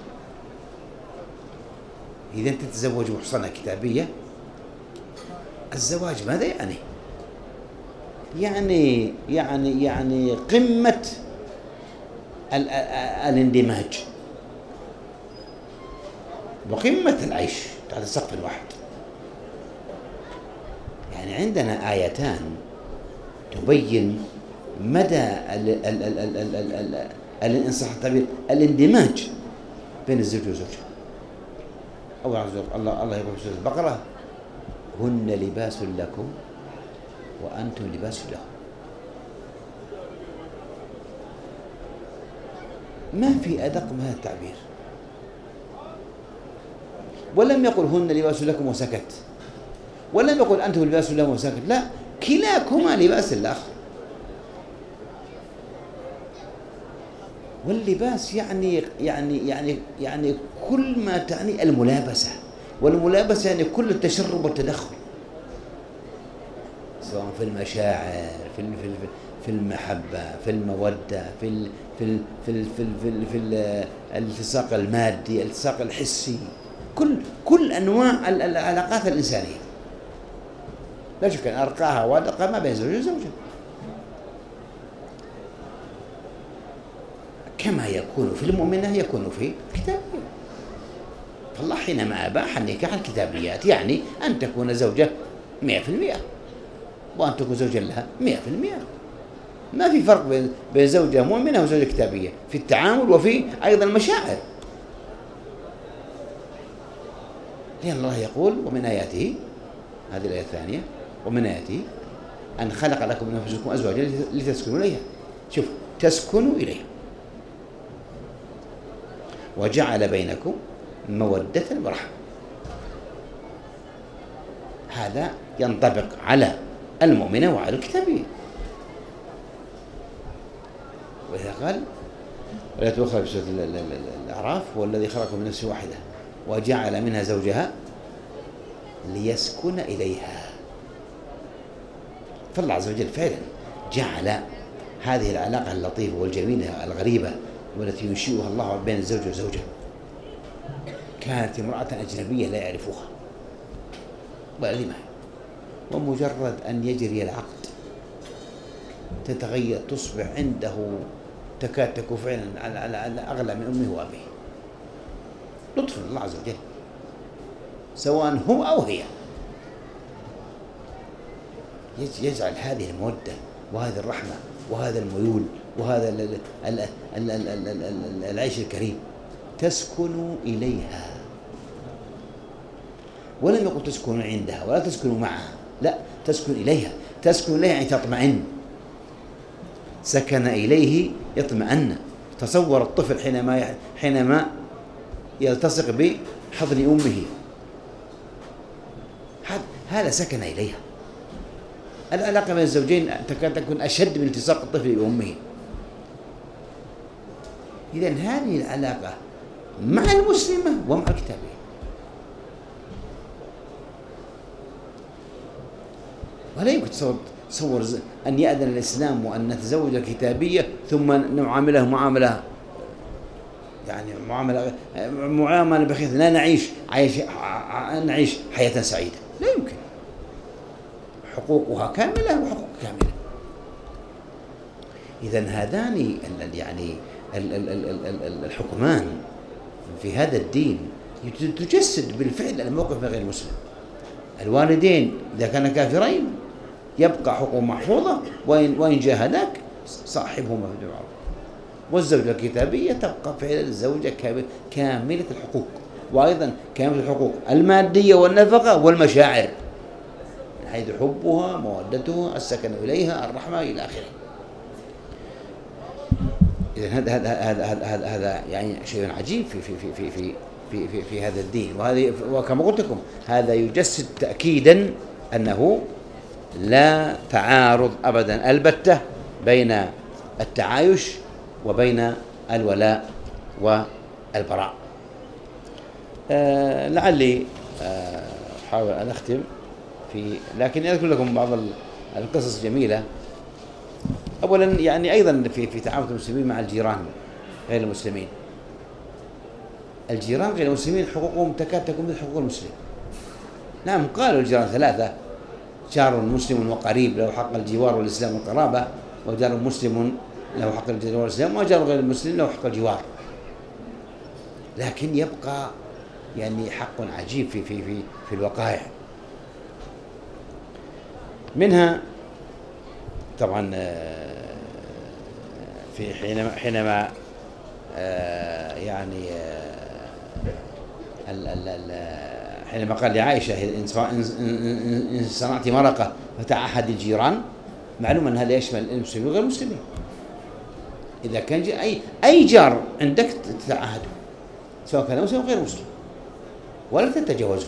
A: إذا تتزوج محصنة كتابية، الزواج ماذا يعني؟ يعني قمة الاندماج وقمة العيش تحت سقف واحد. يعني عندنا آيتان تبين مدى إن صح التعبير الاندماج بين الزوج والزوجة. الله يقول في سورة البقرة هن لباس لكم وأنتم لباس لهم. ما في أدق من هذا التعبير. ولم يقل هن لباس لكم وسكت، ولم يقل أنتم لباس لهم وسكت، لا، كلاكما لباس للآخر. واللباس يعني كل ما تعني الملابسة، والملابسة يعني كل التشرب والتدخل، سواء في المشاعر، في المحبة، في المودة، في الالتصاق المادي، الالتصاق الحسي، كل أنواع العلاقات الإنسانية. لا شك أن أرقاها وأدقها ما بين زوج وزوجة، كما يكون في المؤمنة يكون في الكتابية. فالله حينما أباح النكاح الكتابيات يعني أن تكون زوجة 100% وأن تكون زوجا لها 100%. ما في فرق بين زوجة مؤمنة وزوجة كتابية في التعامل وفي أيضا المشاعر. لأن الله يقول ومن آياته، هذه الآية الثانية، ومن آياته أن خلق لكم من أنفسكم أزواجا لتسكنوا إليها. شوف، تسكنوا إليها، وجعل بينكم مودة ورحمة. هذا ينطبق على المؤمنة وعلى الكتابية. وإذا قال ولا تؤخر في سورة الأعراف هو الذي خلقكم من نفس واحدة وجعل منها زوجها ليسكن إليها. فالله عز وجل فعلا جعل هذه العلاقة اللطيفة والجميلة الغريبة والتي ينشئها الله بين الزوج والزوجة. كانت امرأة أجنبية لا يعرفها ولا لمها، ومجرد أن يجري العقد تتغير، تصبح عنده تكاد تكون فعلا على أغلى من أمه وأبيه. لطف الله عز وجل، سواء هو أو هي، يجعل هذه المودة وهذه الرحمة وهذا الميول وهذا العيش الكريم. تسكنوا إليها، ولم يقل تسكنوا عندها ولا تسكنوا معها، لا، تسكن إليها. تسكن إليها يعني تطمئن. سكن إليه يطمئن. تصور الطفل حينما يلتصق بحضن أمه، هذا سكن إليها. العلاقة بين الزوجين تكاد تكون أشد من التصاق الطفل بأمه. إذن هذه العلاقة مع المسلمة ومع الكتابية. ولا يمكن تصور أن يأذن الإسلام وأن نتزوج الكتابية ثم نعامله معاملة، يعني معاملة بخير، لا نعيش حياة سعيدة، لا يمكن. حقوقها كاملة وحقوق كاملة. إذن هذان يعني الحكمان في هذا الدين تجسد بالفعل الموقف من غير المسلم. الوالدين إذا كانا كافرين يبقى حقوق محفوظة، وإن جاهداك صاحبهما في المعروف. والزوجة الكتابية تبقى فعل الزوجة كاملة الحقوق، وأيضا كاملة الحقوق المادية والنفقة والمشاعر، من حيث حبها، مودتها، السكن إليها، الرحمة إلى آخره. إذن هذا يعني شيء عجيب في هذا الدين. وكما قلت لكم هذا يجسد تأكيدا أنه لا تعارض أبدا البتة بين التعايش وبين الولاء والبراء. لعلي أحاول أن أختم لكن أذكر لكم بعض القصص الجميلة. أولا يعني أيضا في تعامل المسلمين مع الجيران غير المسلمين. الجيران غير المسلمين حقوقهم تكاد تكون مثل حقوق المسلم. نعم، قالوا الجيران ثلاثة: جار مسلم وقريب له حق الجوار والإسلام والقرابة، وجار مسلم له حق الجوار والإسلام، وجار غير المسلم له حق الجوار. لكن يبقى يعني حق عجيب في الوقائع. منها طبعا في حينما يعني حينما قال لعائشة: إن صنعت مرقة فتعهد الجيران. معلوم أن هذا يشمل المسلمين وغير المسلمين. إذا كان أي جار عندك تتعهده، سواء كان مسلم أو غير مسلم، ولا تتجاوزه.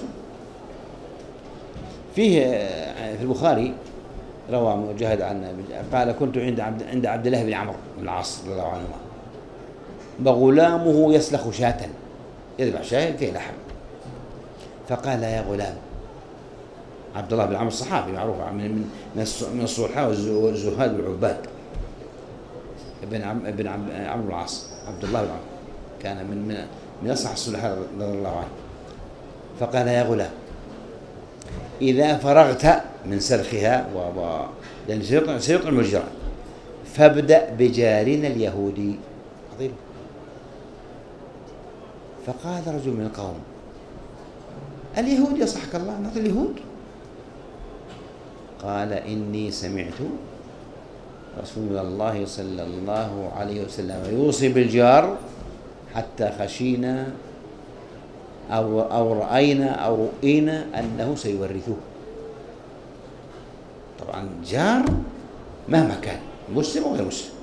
A: فيه في البخاري روى مجاهد قال: كنت عند عبد الله بن عمرو بن العاص رضي الله عنهما، وغلامه يسلخ شاة، يذبح شاة فيه لحم. فقال: يا غلام. عبد الله بن عمرو الصحابي معروف من الصلحاء والزهاد والعباد، ابن عمرو العاص، عبد الله بن عمرو كان من أصح الصلحاء رضي الله عنه. فقال: يا غلام، إذا فرغت من سلخها لأن سيطعم الجيران، فابدأ بجارنا اليهودي. عظيم. فقال رجل من القوم: اليهود يصحك الله، نعطي اليهود؟ قال: إني سمعت رسول الله صلى الله عليه وسلم يوصي بالجار حتى خشينا أو رأينا أو رؤينا أنه سيورثه. طبعا جار مهما كان مسلم أو غير مسلم.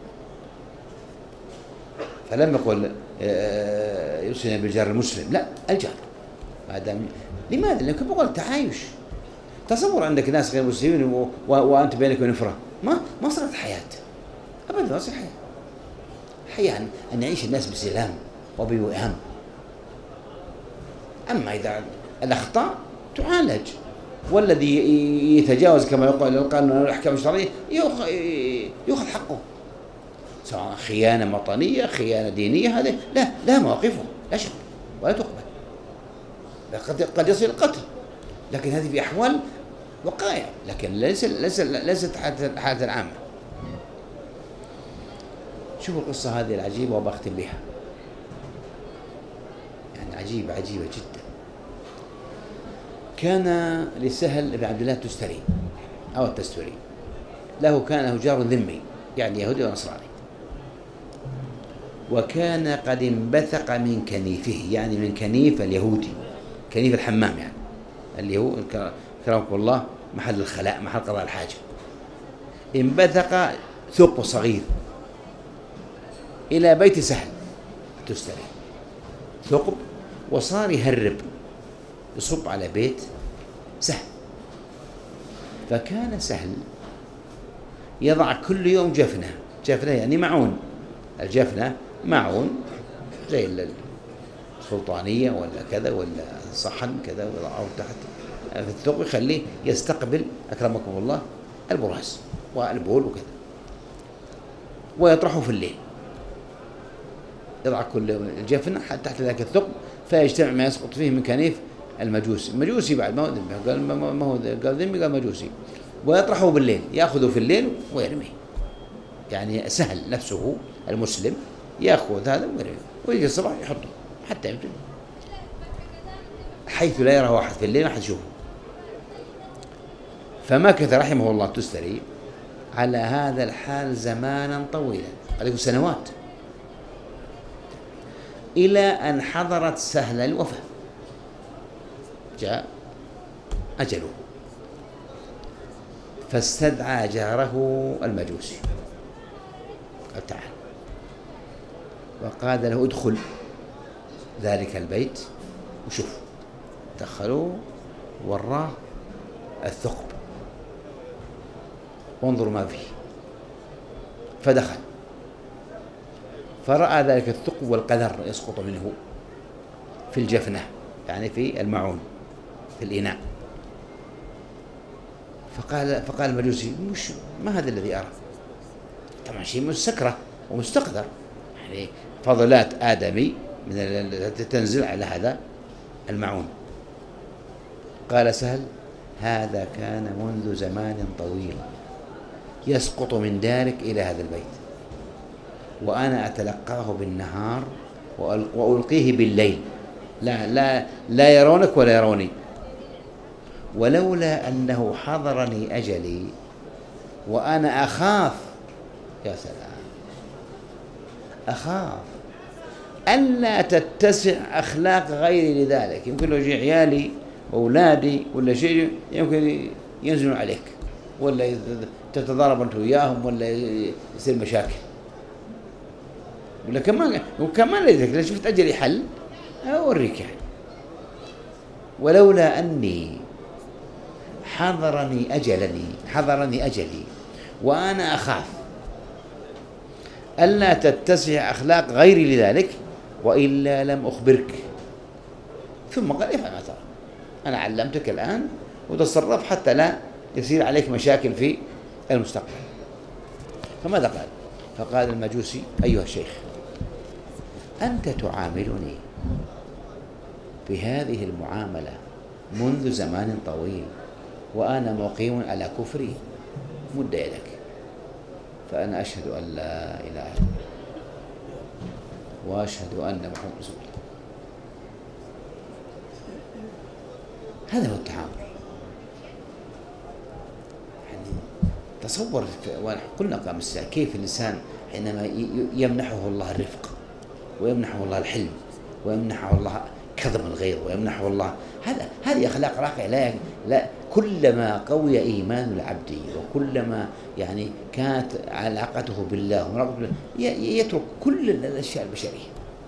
A: فلم يقل يوصينا بالجار المسلم، لا، الجار. لماذا؟ لأنك بقول تعايش. تصور عندك ناس غير مسلمين وأنت بينك ونفرة، ما صارت حياة أبدا. ما صارت حياة أن يعيش الناس بسلام وبوئام. أما إذا الأخطاء تعالج، والذي يتجاوز كما يقول القانون الأحكام الشرعية يأخذ حقه، سواء خيانة وطنية، خيانة دينية، هذه لا مواقفه لا شك ولا تقبل. قد يصل القتل، لكن هذه في أحوال وقائع، لكن ليست حالة العامة. شوفوا القصة هذه العجيبة وبختم بها، يعني عجيبة جدا. كان لسهل بن عبد الله التستري أو التستري كان جار ذمي، يعني يهودي ونصراني، وكان قد انبثق من كنيفه، يعني من كنيف اليهودي، كنيف الحمام، يعني اللي هو كرمكم الله محل الخلاء، محل قضاء الحاجة. انبثق ثقب صغير إلى بيت سهل التستري، ثقب، وصار يهرب يصب على بيت سهل. فكان سهل يضع كل يوم جفنة يعني معون. الجفنة معون زي السلطانية ولا كذا، ولا صحن كذا، ويضعه تحت في الثقب يخليه يستقبل أكرمكم الله البراز والبول وكذا، ويطرحه في الليل، يضع كل الجفنة تحت ذاك الثقب فيجتمع ما يسقط فيه من كنيف المجوسي بعد ما هو قال ذمي قال مجوسي، ويطرحه بالليل، يأخذه في الليل ويرميه. يعني سهل نفسه المسلم يأخذ هذا ويرميه، ويجي الصباح يحطه حتى يمكن حيث لا يراه أحد في الليل، ما حد يشوفه. فمكث رحمه الله التستري على هذا الحال زمانا طويلا، قد يكون سنوات، إلى أن حضرت سهل الوفاة، جاء أجله، فاستدعى جاره المجوسي، قال تعال، وقال له ادخل ذلك البيت وشوف. دخلوه وراه الثقب وانظروا ما فيه. فدخل فرأى ذلك الثقب والقذر يسقط منه في الجفنة، يعني في المعون في الإناء. فقال المجوسي ما هذا الذي أرى؟ طبعا شيء مستكره ومستقدر، يعني فضلات آدمي من التي تنزل على هذا المعون. قال سهل هذا كان منذ زمان طويل يسقط من دارك إلى هذا البيت، وأنا أتلقاه بالنهار وألقيه بالليل، لا يرونك ولا يروني، ولولا أنه حضرني أجلي وأنا أخاف، يا سلام، أخاف ألا تتسع أخلاق غيري لذلك. يمكن لو يجي عيالي وأولادي ولا شيء يمكن ينزلوا عليك، ولا تتضارب أنت وياهم، ولا يصير مشاكل. ولا كمان لذلك لو شفت أجلي حل أوريك يعني. ولولا أني حضرني أجلي وأنا أخاف ألا تتسع أخلاق غيري لذلك، وإلا لم أخبرك. ثم قال افعل ما ترى، أنا علمتك الآن وتصرف حتى لا يصير عليك مشاكل في المستقبل. فماذا قال؟ فقال المجوسي أيها الشيخ أنت تعاملني بهذه المعاملة منذ زمان طويل وأنا مقيم على كفري، مد يدك، فأنا أشهد أن لا إله إلا الله وأشهد أن محمد رسول الله. هذا هو التعامل. يعني تصور، قلنا قبل كيف الإنسان حينما يمنحه الله الرفق ويمنحه الله الحلم ويمنحه الله كظم الغيظ ويمنحه الله هذه أخلاق راقية. لا كلما قوي إيمان العبد وكلما يعني كانت علاقته بالله يترك كل الأشياء البشرية.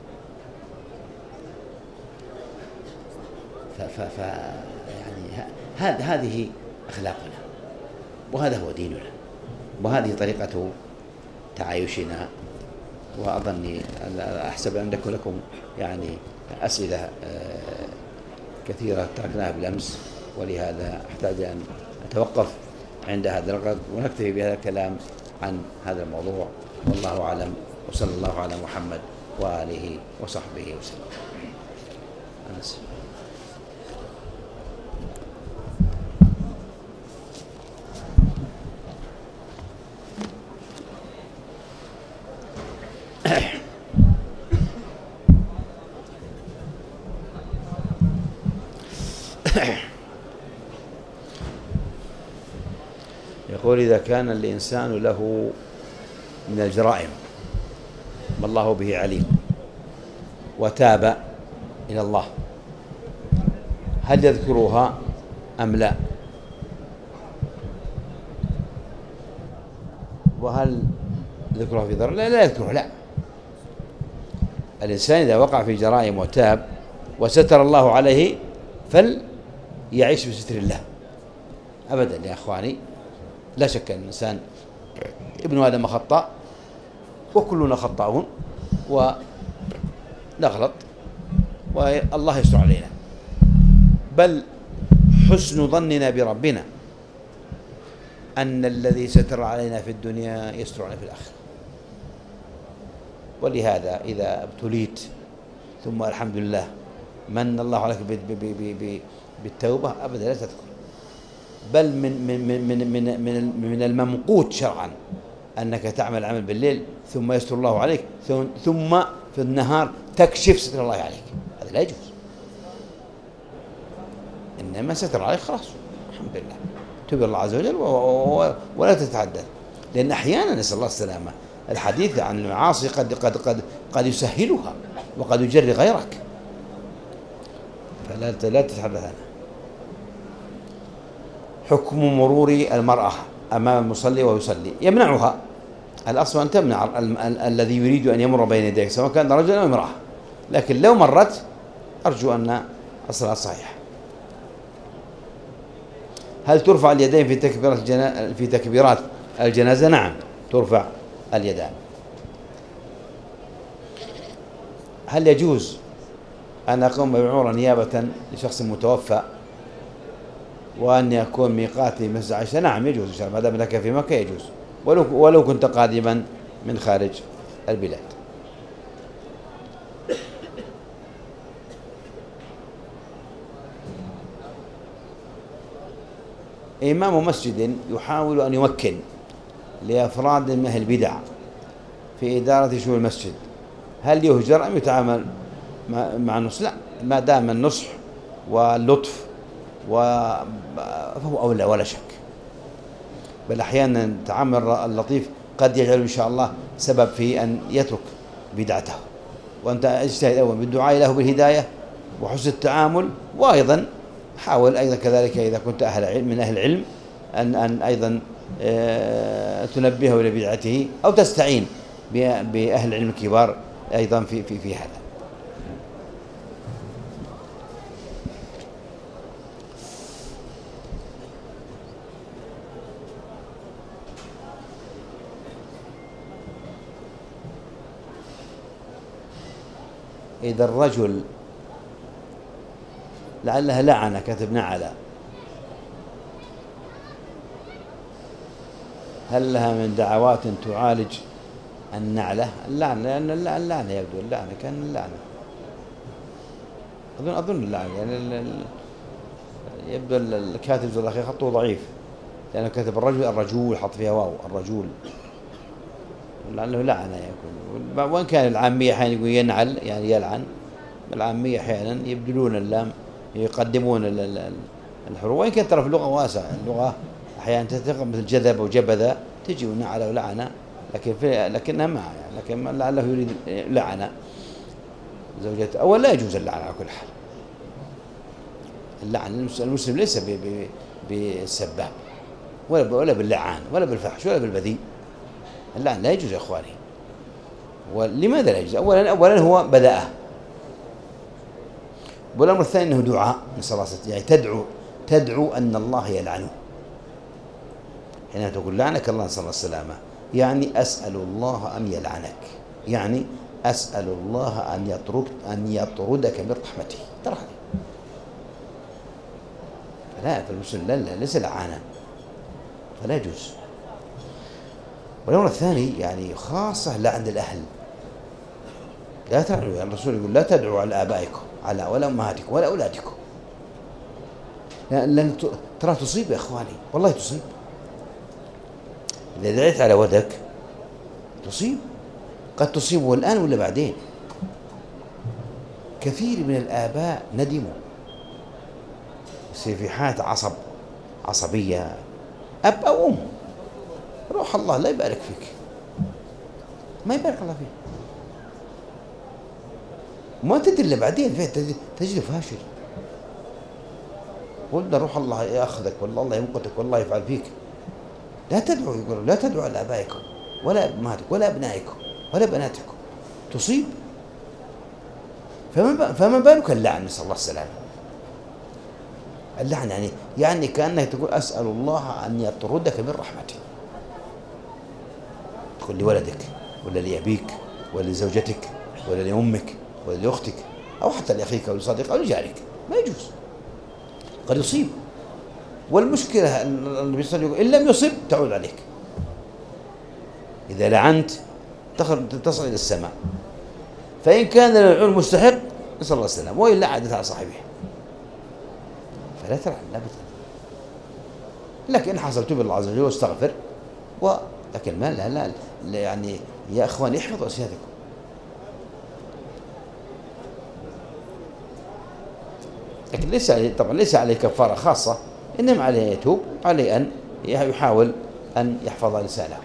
A: يعني هذه أخلاقنا، وهذا هو ديننا، وهذه طريقة تعايشنا. وأظني أحسب أن لكم يعني أسئلة كثيرة تركناها بالأمس، ولهذا أحتاج أن أتوقف عند هذا الرقم ونكتفي بهذا الكلام عن هذا الموضوع. والله أعلم، وصلى الله على محمد وآله وصحبه وسلم. أنس. يقول إذا كان الإنسان له من الجرائم ما الله به عليم وتاب إلى الله، هل يذكرها أم لا؟ وهل ذكرها في ضرر؟ لا يذكرها، لا. الإنسان إذا وقع في جرائم وتاب وستر الله عليه فليعيش بستر الله أبدا يا أخواني. لا شك أن الإنسان ابن آدم خطاء وكلنا خطاؤون ونغلط، والله يستر علينا. بل حسن ظننا بربنا أن الذي ستر علينا في الدنيا يستر علينا في الآخرة. ولهذا إذا ابتليت ثم الحمد لله من الله عليك بالتوبة أبدا لا تذكر، بل من الممقوت شرعا أنك تعمل عمل بالليل ثم يستر الله عليك، ثم في النهار تكشف ستر الله عليك، هذا لا يجوز. إنما ستر عليك خلاص الحمد لله، تب الله عز وجل ولا تتحدث. لأن أحيانا نسأل الله السلامة الحديث عن المعاصي قد يسهلها وقد يجري غيرك، فلا تتحدث عنها. حكم مرور المرأة أمام المصلي ويصلي، يمنعها. الأصل أن تمنع الذي يريد أن يمر بين يديك سواء كان رجلا أو امرأة، لكن لو مرت أرجو أن الصلاة صحيحة. هل ترفع اليدين في تكبيرات الجنازة؟ نعم ترفع اليدان. هل يجوز أن أقوم بعمرة نيابة لشخص متوفى وأن يكون ميقاتي مسجد عائشة؟ نعم يجوز إن شاء الله، ما دام لك في مكة يجوز، ولو كنت قادما من خارج البلاد. إمام مسجد يحاول أن يمكن لأفراد من أهل البدع في إدارة شؤون المسجد، هل يهجر أم يتعامل مع النصح؟ لا، ما دام النصح واللطف فهو أولى ولا شك. بل أحيانا التعامل اللطيف قد يجعل إن شاء الله سبب في أن يترك بدعته، وأنت اجتهد أولا بالدعاء له بالهداية وحسن التعامل، وأيضا حاول أيضا كذلك إذا كنت من أهل العلم أن أيضا تنبهه إلى بدعته أو تستعين بأهل العلم الكبار أيضا في هذا. إذا الرجل لعلها لعنة كتبنا على، هل لها من دعوات تعالج النعلة؟ اللعنة، لأن اللعنة يبدو اللعنة كان اللعنة، أظن اللعنة يعني يبدو الكاتب الأخير خطه ضعيف، لأنه كتب الرجول حط فيها واو الرجول، لعله لعنة يكون. وإن كان العامية أحيانا يقول ينعل يعني يلعن، العامية أحيانا يبدلون اللام يقدمون الحروف، وإن كانت ترى في اللغة واسعة، اللغة أحيانا تتقم مثل جذب وجبذ تجي ونعل ولعنة، لكنها معها يعني، لكن لعله يريد لعنة زوجته. أولا لا يجوز اللعنة على كل حال، اللعن المسلم ليس بالسباب ولا باللعان ولا بالفحش ولا بالبذيء، اللعن لا يجوز يا إخواني. ولماذا لا يجوز؟ أولا هو بدأه، والأمر الثاني أنه دعاء نسأل الله يعني تدعو أن الله يلعنه، حينما تقول لعنك الله نسأل الله السلامة، يعني أسأل الله أن يلعنك، يعني أسأل الله أن يطردك من رحمته، ترى لا فالمسلم لا ليس لعانا، فلا يجوز. والأمر الثاني يعني خاصة لعن الأهل، لا تدعوا، يعني الرسول يقول لا تدعوا على آبائكم ولا أمهاتكم ولا أولادكم، لأن ترى تصيب يا إخواني، والله تصيب. إذا دعيت على ولدك تصيب، قد تصيبه الآن ولا بعدين. كثير من الآباء ندموا، يصير في حالة عصبية، أب أو أم، روح الله لا يبارك فيك، ما يبارك الله فيك، ما تدري إلا بعدين تجد فاشل. قلنا روح الله يأخذك، والله الله يمقتك، والله يفعل فيك. لا تدعوا، يقولوا لا تدعوا على آبائكم ولا أمهاتكم ولا أبنائكم ولا بناتكم، تصيب. فما بالك اللعن نسأل الله السلامة. اللعن يعني كأنك تقول أسأل الله أن يطردك من رحمته، تقول لولدك ولا لأبيك ولا لزوجتك ولا لأمك ولا لأختك أو حتى لأخيك أو لصديقك أو لجارك، ما يجوز، قد يصيب. والمشكلة أن النبي صلى الله عليه وسلم يقول إن لم يصب تعود عليك. إذا لعنت تصل إلى السماء، فإن كان للعون مستحق نسأل الله السلام، وإلا عادت على صاحبه. فلا تلعن أبدا، لكن إن حصل توب الله عز وجل واستغفر لكن ما لا يعني يا أخوان احفظوا ألسنتكم. لكن ليس عليه كفارة خاصة، إنما عليه يتوب، عليه أن يحاول أن يحفظ لسانه.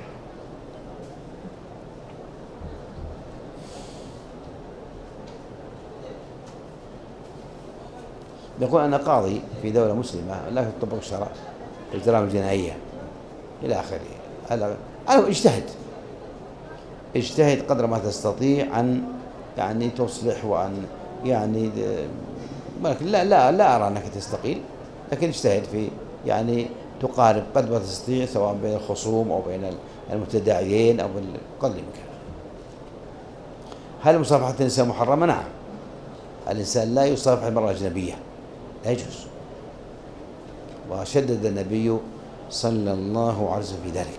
A: يقول أنا قاضي في دولة مسلمة لا تطبق الشرع، الجرائم الجنائية إلى آخره. اجتهد قدر ما تستطيع أن يعني تصلح، وأن يعني ولكن لا أرى أنك تستقيل، لكن اجتهد في يعني تقارب قدر ما تستطيع، سواء بين الخصوم أو بين المتداعيين أو بالقدر الإمكان. هل مصافحة الإنسان محرمة؟ نعم، الإنسان لا يصافح المرأة الأجنبية، لا يجوز. وشدد النبي صلى الله عليه وسلم في ذلك.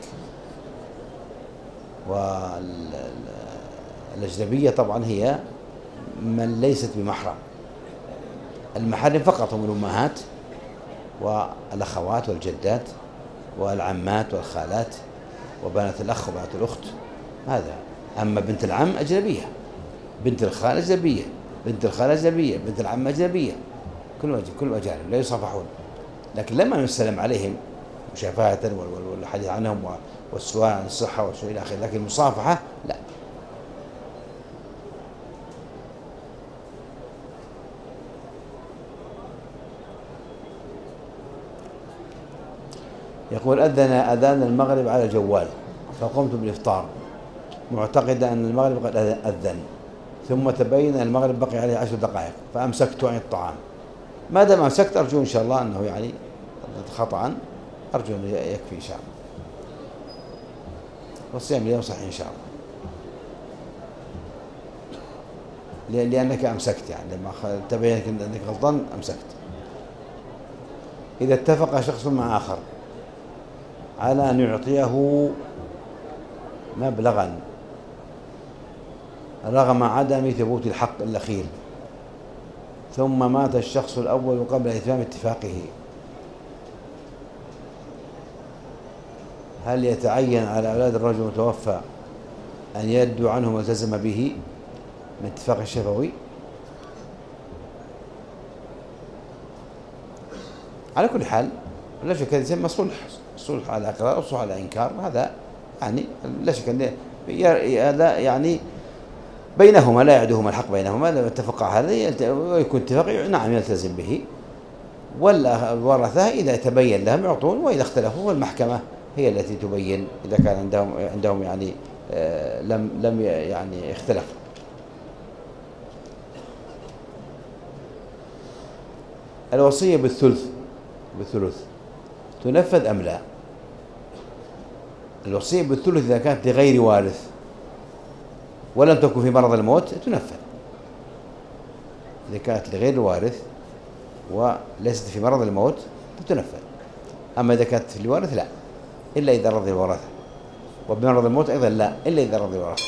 A: والأجنبية طبعا هي من ليست بمحرم. المحارم فقط هم الأمهات والأخوات والجدات والعمات والخالات وبنات الأخ وبنات الأخت، هذا. أما بنت العم أجنبية، بنت الخال أجنبية، بنت الخالة أجنبية، بنت العم أجنبية، كل أجانب لا يصافحون. لكن لما نسلم عليهم مشافهة والحديث عنهم والسؤال عن الصحة والسؤال إلى آخره، لكن المصافحة لا. يقول أذان المغرب على الجوال، فقمت بالإفطار معتقدا أن المغرب قد أذن، ثم تبين أن المغرب بقي عليه 10 دقائق، فأمسكت عن الطعام. ما دام أمسكت أرجو إن شاء الله أنه يعني خطأ، أرجو أن يكفي إن شاء الله، والصيام اليوم صحيح إن شاء الله، لأنك أمسكت، يعني لما تبين أنك غلطان أمسكت. إذا اتفق شخص مع آخر على أن يعطيه مبلغا رغم عدم ثبوت الحق الأخير، ثم مات الشخص الأول قبل إتمام اتفاقه، هل يتعين على أولاد الرجل المتوفى أن يدوا عنه ما التزم به من اتفاق الشفوي؟ على كل حال لا شك هذا يسمى صلح على إقرار أو صلح على إنكار، هذا يعني لا شك أن هذا يعني بينهما لا يعدهما الحق بينهما، لو اتفقا هذا ويكون اتفاق نعم يلتزم به، والورثة إذا تبين لهم يعطون، وإذا اختلفوا والمحكمة هي التي تبين إذا كان عندهم يعني لم يعني اختلفوا. الوصية بالثلث تنفذ أم لا؟ الوصية بالثلث إذا كانت لغير وارث ولم تكن في مرض الموت تنفذ، إذا كانت لغير الوارث وليست في مرض الموت تنفذ. أما إذا كانت في الوارث لا، إلا إذا رضي الورثة، وبمرض الموت أيضا لا، إلا إذا رضي الورثة.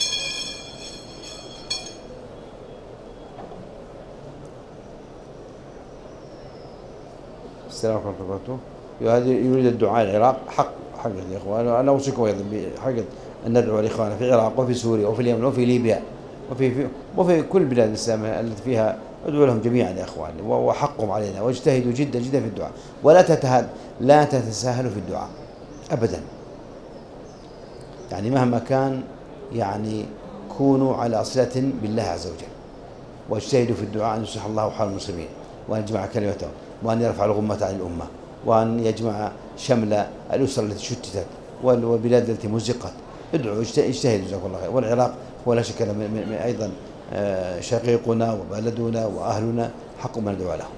A: السلام عليكم ورحمة الله وبركاته. يريد الدعاء العراق، حق يا إخوان، أنا أوصيكم أيضا بحق أن ندعو الإخوان في العراق وفي سوريا وفي اليمن وفي ليبيا وفي كل بلاد الإسلام التي فيها، ادعو لهم جميعا يا إخوان، وحقهم علينا، واجتهدوا جدا جدا في الدعاء، لا تتساهلوا في الدعاء أبدا، يعني مهما كان يعني كونوا على صلة بالله عز وجل، واجتهدوا في الدعاء أن يصلح الله حال المسلمين، وأن يجمع كلمتهم، وأن يرفع الغمة عن الأمة، وأن يجمع شمل الأسر التي شتتت والبلاد التي مزقت. ادعوا اجتهدوا جزاكم الله خير. والعراق ولا شك أيضا شقيقنا وبلدنا وأهلنا، حق ما ندعو لهم،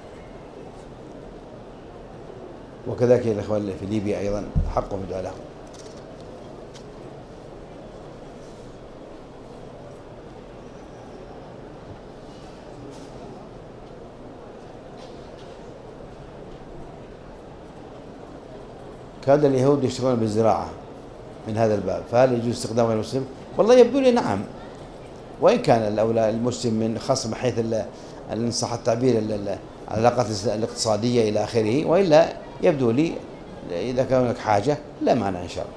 A: وكذلك الإخوان في ليبيا أيضا حق ما ندعو لهم. كاد اليهود يشتغلون بالزراعة من هذا الباب، فهل يجوز استخدام غير المسلم؟ والله يبدو لي نعم، وإن كان الأولى المسلم من خاصة من حيث إن صح التعبير العلاقات الاقتصادية إلى آخره، وإلا يبدو لي إذا كان هناك حاجة لا مانع إن شاء الله.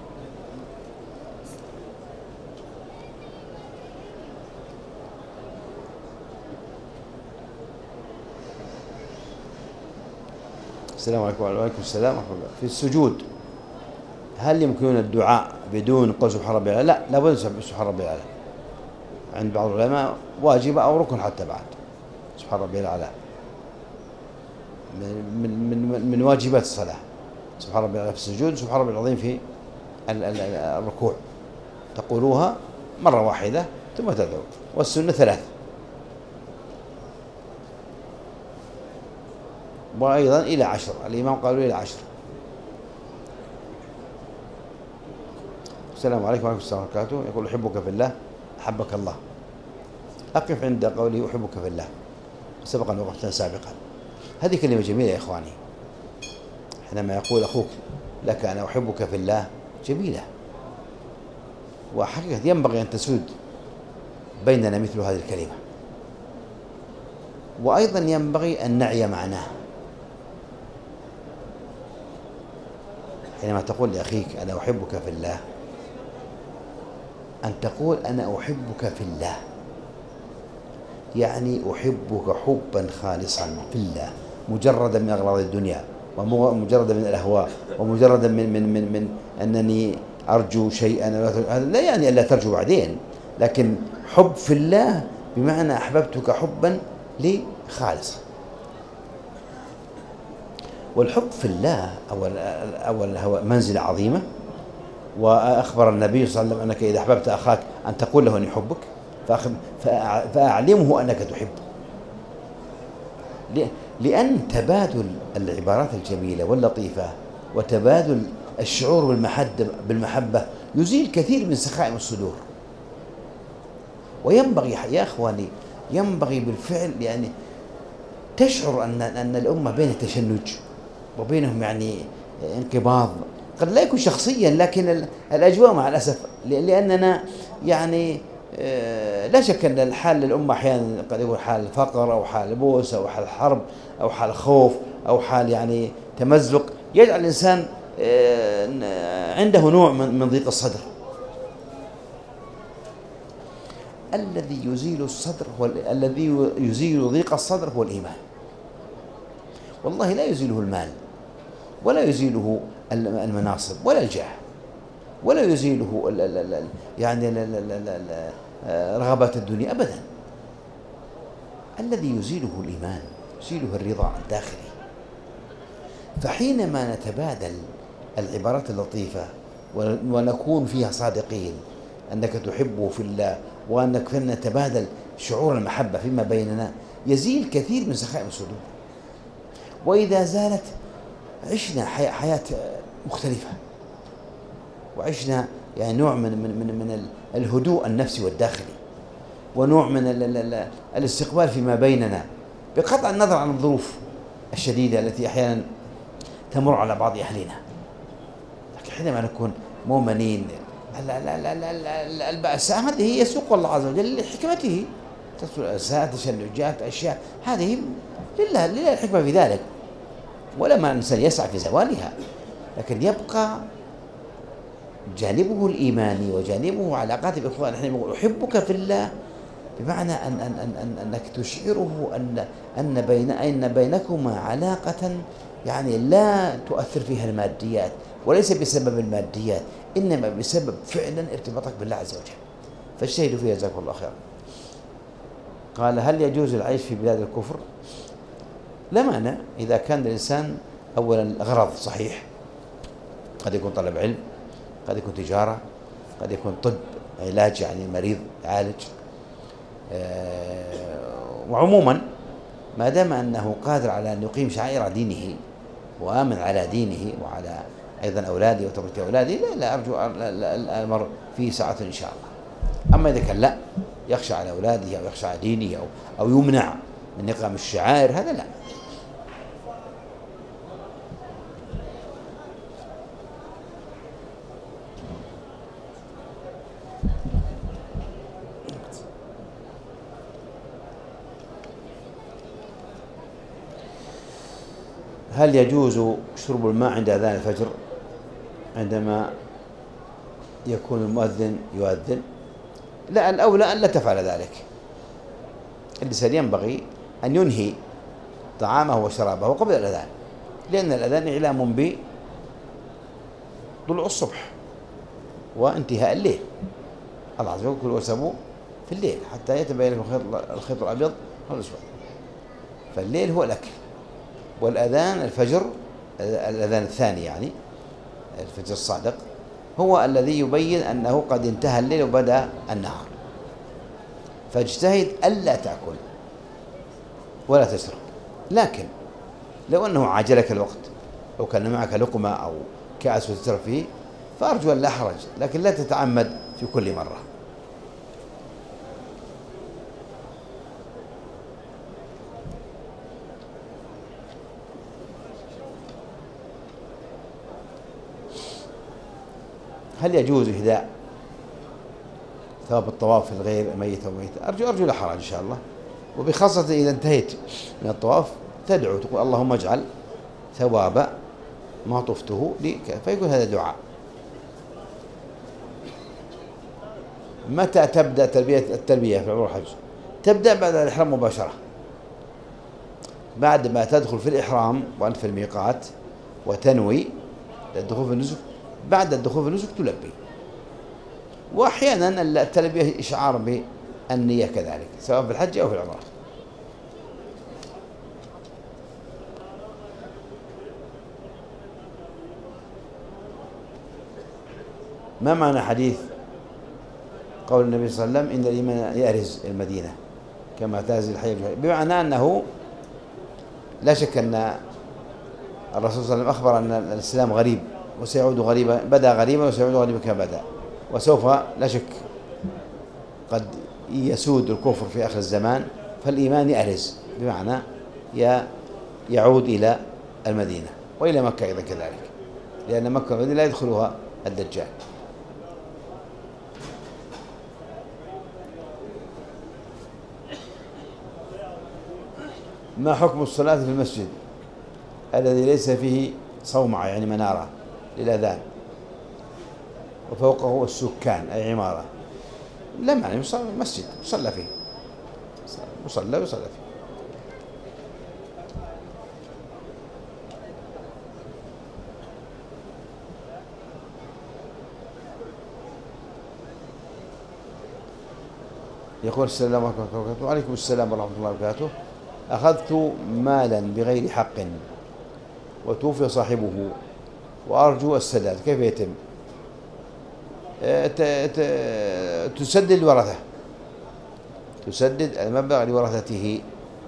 A: السلام عليكم. وعليكم السلام ورحمة الله. في السجود هل يمكن الدعاء بدون قول سبحان ربي الأعلى؟ لا، لابد سبحان ربي الأعلى عند بعض العلماء واجبة أو ركن حتى بعد. سبحان ربي الأعلى من واجبات الصلاة. سبحان ربي الأعلى في السجود، سبحان ربي العظيم في الركوع، تقولوها مرة واحدة ثم تدعو، والسنة 3، وأيضا إلى 10. الإمام قالوا إلى 10. السلام عليكم ورحمة الله وبركاته. يقول أحبك في الله أحبك الله. أقف عند قوله أحبك في الله، سبق أن وقفتنا سابقا. هذه كلمة جميلة يا إخواني، حينما يقول أخوك لك أنا أحبك في الله جميلة، وحقيقة ينبغي أن تسود بيننا مثل هذه الكلمة، وأيضا ينبغي أن نعي معناه. حينما تقول لأخيك أنا أحبك في الله، أن تقول أنا أحبك في الله، يعني أحبك حبا خالصا في الله، مجردا من أغراض الدنيا، ومجردا من الأهواء، ومجردا من أنني أرجو شيئا. هذا لا يعني ألا ترجو بعدين، لكن حب في الله بمعنى أحببتك حبا لي خالصا. والحب في الله أولا هو منزلة عظيمة، وأخبر النبي صلى الله عليه وسلم أنك إذا أحببت أخاك أن تقول له أني أحبك، فأعلمه أنك تحبه، لأن تبادل العبارات الجميلة واللطيفة وتبادل الشعور بالمحبة يزيل كثير من سخائم الصدور. وينبغي يا أخواني، ينبغي بالفعل يعني تشعر أن الأمة بين تشنج وبينهم يعني انقباض، قد لا يكون شخصيا لكن الأجواء مع الأسف، لأننا يعني لا شك أن الحال للأمة أحيانا قد يكون حال فقر أو حال بؤس أو حال حرب أو حال خوف أو حال يعني تمزق، يجعل الإنسان عنده نوع من ضيق الصدر. الذي يزيل الصدر الذي يزيل ضيق الصدر هو الإيمان. والله لا يزيله المال، ولا يزيله المناصب ولا الجاه، ولا يزيله يعني رغبات الدنيا أبدا. الذي يزيله الإيمان، يزيله الرضا الداخلي. فحينما نتبادل العبارات اللطيفة ونكون فيها صادقين أنك تحبه في الله، وأنك نتبادل شعور المحبة فيما بيننا، يزيل كثير من سخائم الصدور. وإذا زالت عشنا حياة مختلفة، وعشنا يعني نوع من الهدوء النفسي والداخلي، ونوع من الاستقبال فيما بيننا، بقطع النظر عن الظروف الشديدة التي أحيانا تمر على بعض أهلنا. لكن حينما نكون مؤمنين، البأساء هذه هي سوق الله عز وجل لحكمته، تحصل الأساء، تشنجات، أشياء هذه لله الحكمة في ذلك، ولما الإنسان يسعى في زوالها، لكن يبقى جانبه الإيماني وجانبه علاقاته بإخوانه. نحن نقول أحبك في الله بمعنى أنك تشعره أن بينكما علاقة يعني لا تؤثر فيها الماديات، وليس بسبب الماديات، إنما بسبب فعلا ارتباطك بالله عز وجل، فاجتهدوا فيها جزاكم الله خيرا. قال هل يجوز العيش في بلاد الكفر؟ لا مانع إذا كان الإنسان أولا غرض صحيح، قد يكون طلب علم، قد يكون تجارة، قد يكون طب، علاج يعني المريض يعالج، وعموما ما دام أنه قادر على أن يقيم شعائر دينه وآمن على دينه وعلى أيضا أولادي وتربية أولادي، لا أرجو الأمر فيه ساعة إن شاء الله. أما إذا كان لا يخشى على أولاده أو يخشى على دينه أو يمنع من إقامة الشعائر، هذا لا. هل يجوز شرب الماء عند أذان الفجر عندما يكون المؤذن يؤذن؟ لا، الأولى أن لا تفعل ذلك. الإنسان ينبغي أن ينهي طعامه وشرابه قبل الأذان، لأن الأذان إعلام بطلوع الصبح وانتهاء الليل. الله عز وجل: كلوا واشربوا في الليل حتى يتبين لكم الخيط الأبيض من الأسود. فالليل هو الأكل، والأذان الفجر، الأذان الثاني يعني الفجر الصادق، هو الذي يبين أنه قد انتهى الليل وبدأ النهار. فاجتهد ألا تأكل ولا تشرب. لكن لو أنه عاجلك الوقت، لو كان معك لقمة أو كأس وتشرب فيه، فأرجو أن لا حرج، لكن لا تتعمد في كل مرة. هل يجوز إهداء ثواب الطواف للغير ميت أو ميت؟ أرجو لا حرج إن شاء الله، وبخاصة إذا انتهيت من الطواف تدعو تقول: اللهم اجعل ثواب ما طفته لي، فيقول هذا دعاء. متى تبدأ التلبية في العمرة والحج؟ تبدأ بعد الإحرام مباشرة، بعد ما تدخل في الإحرام وأنت في الميقات وتنوي الدخول في النسك. بعد الدخول في النسك تلبي، وأحيانا التلبية إشعار بالنية كذلك، سواء في الحج أو في العمرة. ما معنى حديث قول النبي صلى الله عليه وسلم: إن الإيمان يأرز المدينة كما تأرز الحي بالحي؟ بمعنى أنه لا شك أن الرسول صلى الله عليه وسلم أخبر أن الإسلام غريب وسيعود غريبا، بدأ غريبا وسيعود غريبا كما بدأ، وسوف لا شك قد يسود الكفر في آخر الزمان. فالإيمان يأرز بمعنى يعود إلى المدينة وإلى مكة أيضا كذلك، لأن مكة والمدينة لا يدخلها الدجال. ما حكم الصلاة في المسجد الذي ليس فيه صومعة يعني منارة للأذان وفوقه السكان أي عمارة؟ لا معنى، مسجد يصلى فيه، مصلى ويصلى فيه. يقول: السلام عليكم ورحمة الله وبركاته. وعليكم السلام ورحمة الله وبركاته. أخذت مالا بغير حق وتوفي صاحبه وأرجو السداد، كيف يتم؟ تسدد الورثة، تسدد المبلغ لورثته.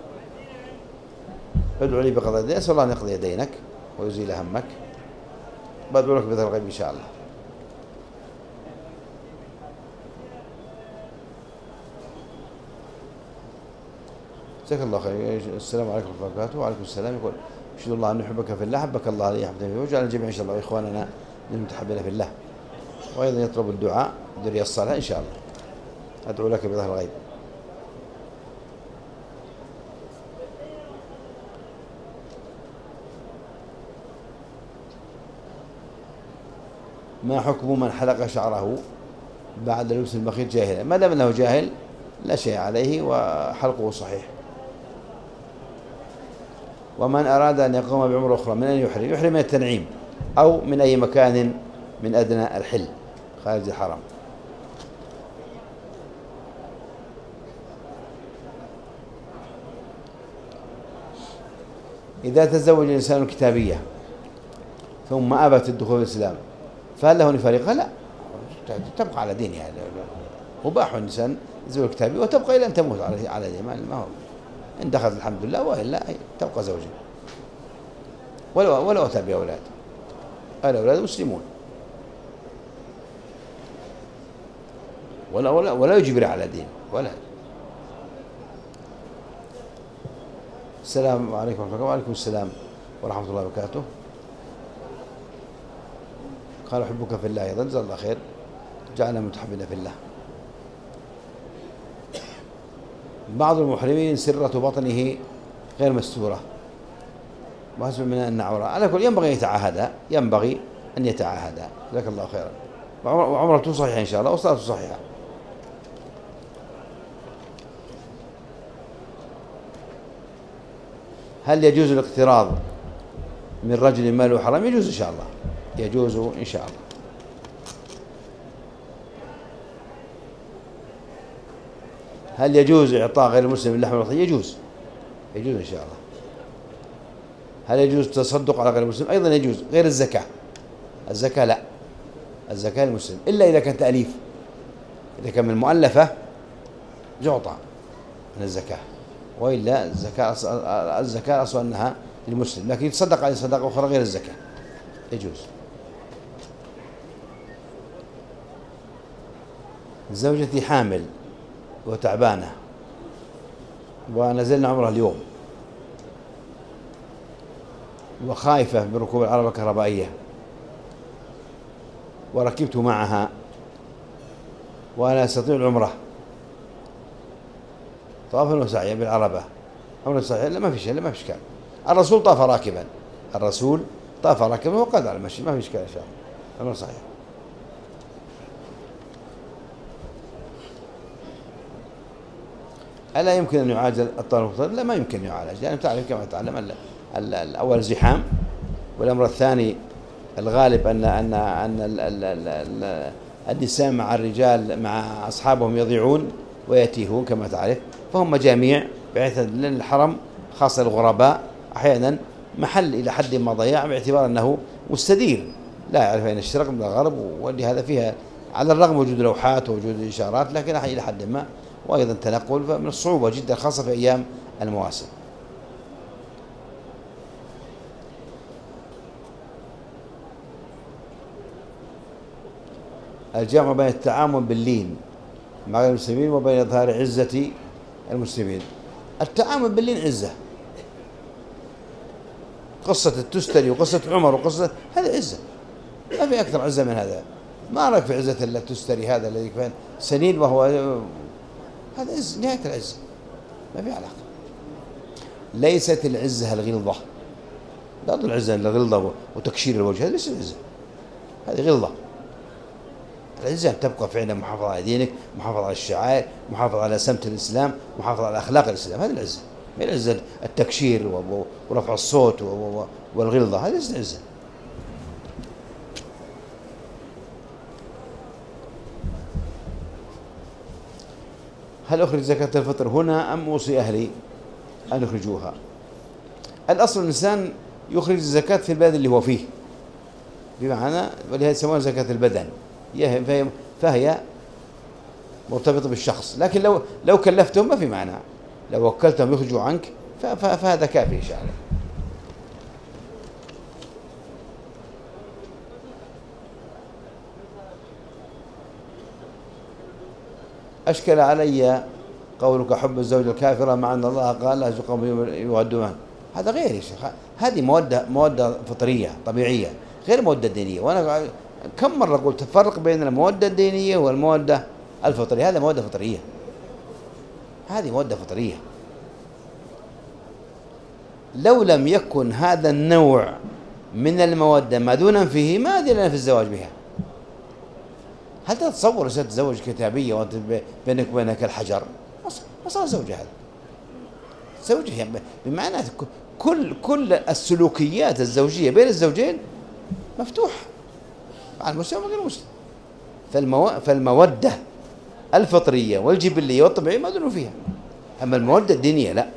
A: ادعو لي بقضاء الدين، أسأل الله أن يقضي دينك ويزيل همك. بدعو لك بذل الغيب إن شاء الله. جزاك الله خير. السلام عليكم ورحمة الله وبركاته. وعليكم السلام. يقول: أشهد الله أن نحبك في الله، حبك الله لي حبك فيه، وجعل الجميع إن شاء الله إخواننا المتحبين في الله. وأيضا يطلب الدعاء ذرية الصالحة إن شاء الله. أدعو لك بظهر الغيب. ما حكم من حلق شعره بعد لبس المخيط جاهلا؟ ما دام أنه جاهل لا شيء عليه وحلقه صحيح. ومن أراد أن يقوم بعمرة أخرى من أين يحرم؟ يحرم من التنعيم أو من أي مكان من أدنى الحل خارج الحرم. إذا تزوج الإنسان كتابية ثم أبت الدخول في الإسلام فهل له أن يفارقها؟ لا، تبقى على دينها. مباح الإنسان يتزوج كتابية وتبقى إلى أن تموت على دين، ما هو إن دخلت الحمد لله، وإلا تبقى زوجة ولو أتى بأولاد. الأولاد مسلمون، ولا يجبر على دين ولا. السلام عليكم ورحمة الله. وعليكم السلام ورحمة الله وبركاته. قال: أحبك في الله أيضا، جزاه الله خير، جعلنا متحبين في الله. بعض المحرمين سرة بطنه غير مستورة، وحسب من أن عورة. على كل ينبغي يتعاهدها، ينبغي أن يتعاهدها. جزاك الله خيرا. وعمرته صحيحة إن شاء الله وصلاته صحيحة. هل يجوز الاقتراض من رجل ماله حرام؟ يجوز إن شاء الله، يجوز إن شاء الله. هل يجوز إعطاء غير المسلم اللحم الأضحية؟ يجوز، يجوز إن شاء الله. هل يجوز التصدق على غير المسلم؟ أيضا يجوز، غير الزكاة. الزكاة لا، الزكاة للمسلم إلا إذا كان تأليف، إذا كان من المؤلفة يعطى من الزكاة، وإلا الزكاة أصلا أنها للمسلم، لكن يتصدق على صدقة أخرى غير الزكاة يجوز. زوجتي حامل وتعبانة ونزلنا عمرها اليوم وخايفة من ركوب العربة الكهربائية، وركبت معها وأنا أستطيع العمرة طافا وسعيا بالعربة. عمرة صحيحة؟ لا ما في شيء، لا ما في إشكال. الرسول طاف راكبا، الرسول طاف راكبا وقادر على المشي، ما في إشكال إن شاء الله. عمرة صحيحة. ألا يمكن أن يعالج الطارق؟ لا ما يمكن يعالج، لأن تعرف كما تعلم الأول زحام، والأمر الثاني الغالب أن النساء مع الرجال مع أصحابهم يضيعون ويتيهون كما تعرف، فهم مجاميع، بحيث أن الحرم خاصة الغرباء أحيانا محل إلى حد ما ضياع، باعتبار أنه مستدير لا يعرف أين الشرق من الغرب، ولهذا فيها على الرغم وجود لوحات ووجود إشارات لكن إلى حد ما، وأيضا تنقل، فمن الصعوبة جدا خاصة في أيام المواسم. الجمع بين التعامل باللين مع المسلمين وبين إظهار عزة المسلمين. التعامل باللين عزة، قصة التستري وقصة عمر وقصة هذه عزة، ما في أكثر عزة من هذا. ما رأيك في عزة التستري هذا الذي كان سنين وهو هذا عزة، نهاية العزة، ما في علاقة. ليست العزة الغلظة، لا العزة الغلظة وتكشير الوجه، هذه ليست العزة، هذه غلظة. العزة أن تبقى فعلا محافظة على دينك، محافظة على الشعائر، محافظة على سمت الإسلام، محافظة على أخلاق الإسلام، هذه العزة. ما العزة التكشير ورفع الصوت والغلظة، هذه ليست عزة. هل أخرج زكاة الفطر هنا أم أوصي أهلي أن يخرجوها؟ الأصل الإنسان يخرج الزكاة في البلد اللي هو فيه، بمعنى ولهذا يسمونها زكاة البدن، فهي مرتبطة بالشخص، لكن لو كلفتهم ما في معنى، لو وكلتهم يخرجوا عنك فهذا كافي إن شاء الله. أشكل علي قولك حب الزوجة الكافرة مع أن الله قال لا قوم يودون، هذا غير يا شيخ، هذه مودة فطرية طبيعية غير مودة دينية. وأنا كم مرة قلت تفرق بين المودة الدينية والمودة الفطرية، هذا مودة فطرية، هذه مودة فطرية. لو لم يكن هذا النوع من المودة مأذونا فيه ما أذن لنا في الزواج بها. هل تتصور ستتزوج كتابية وأنت بينك وبينك الحجر؟ ما صار زوج، هذا زوج يعني بمعنى كل السلوكيات الزوجية بين الزوجين مفتوح مع المسلم وغير المسلم. فالمودة الفطرية والجبلية والطبيعية ما أذنوا فيها، أما المودة الدينية لا.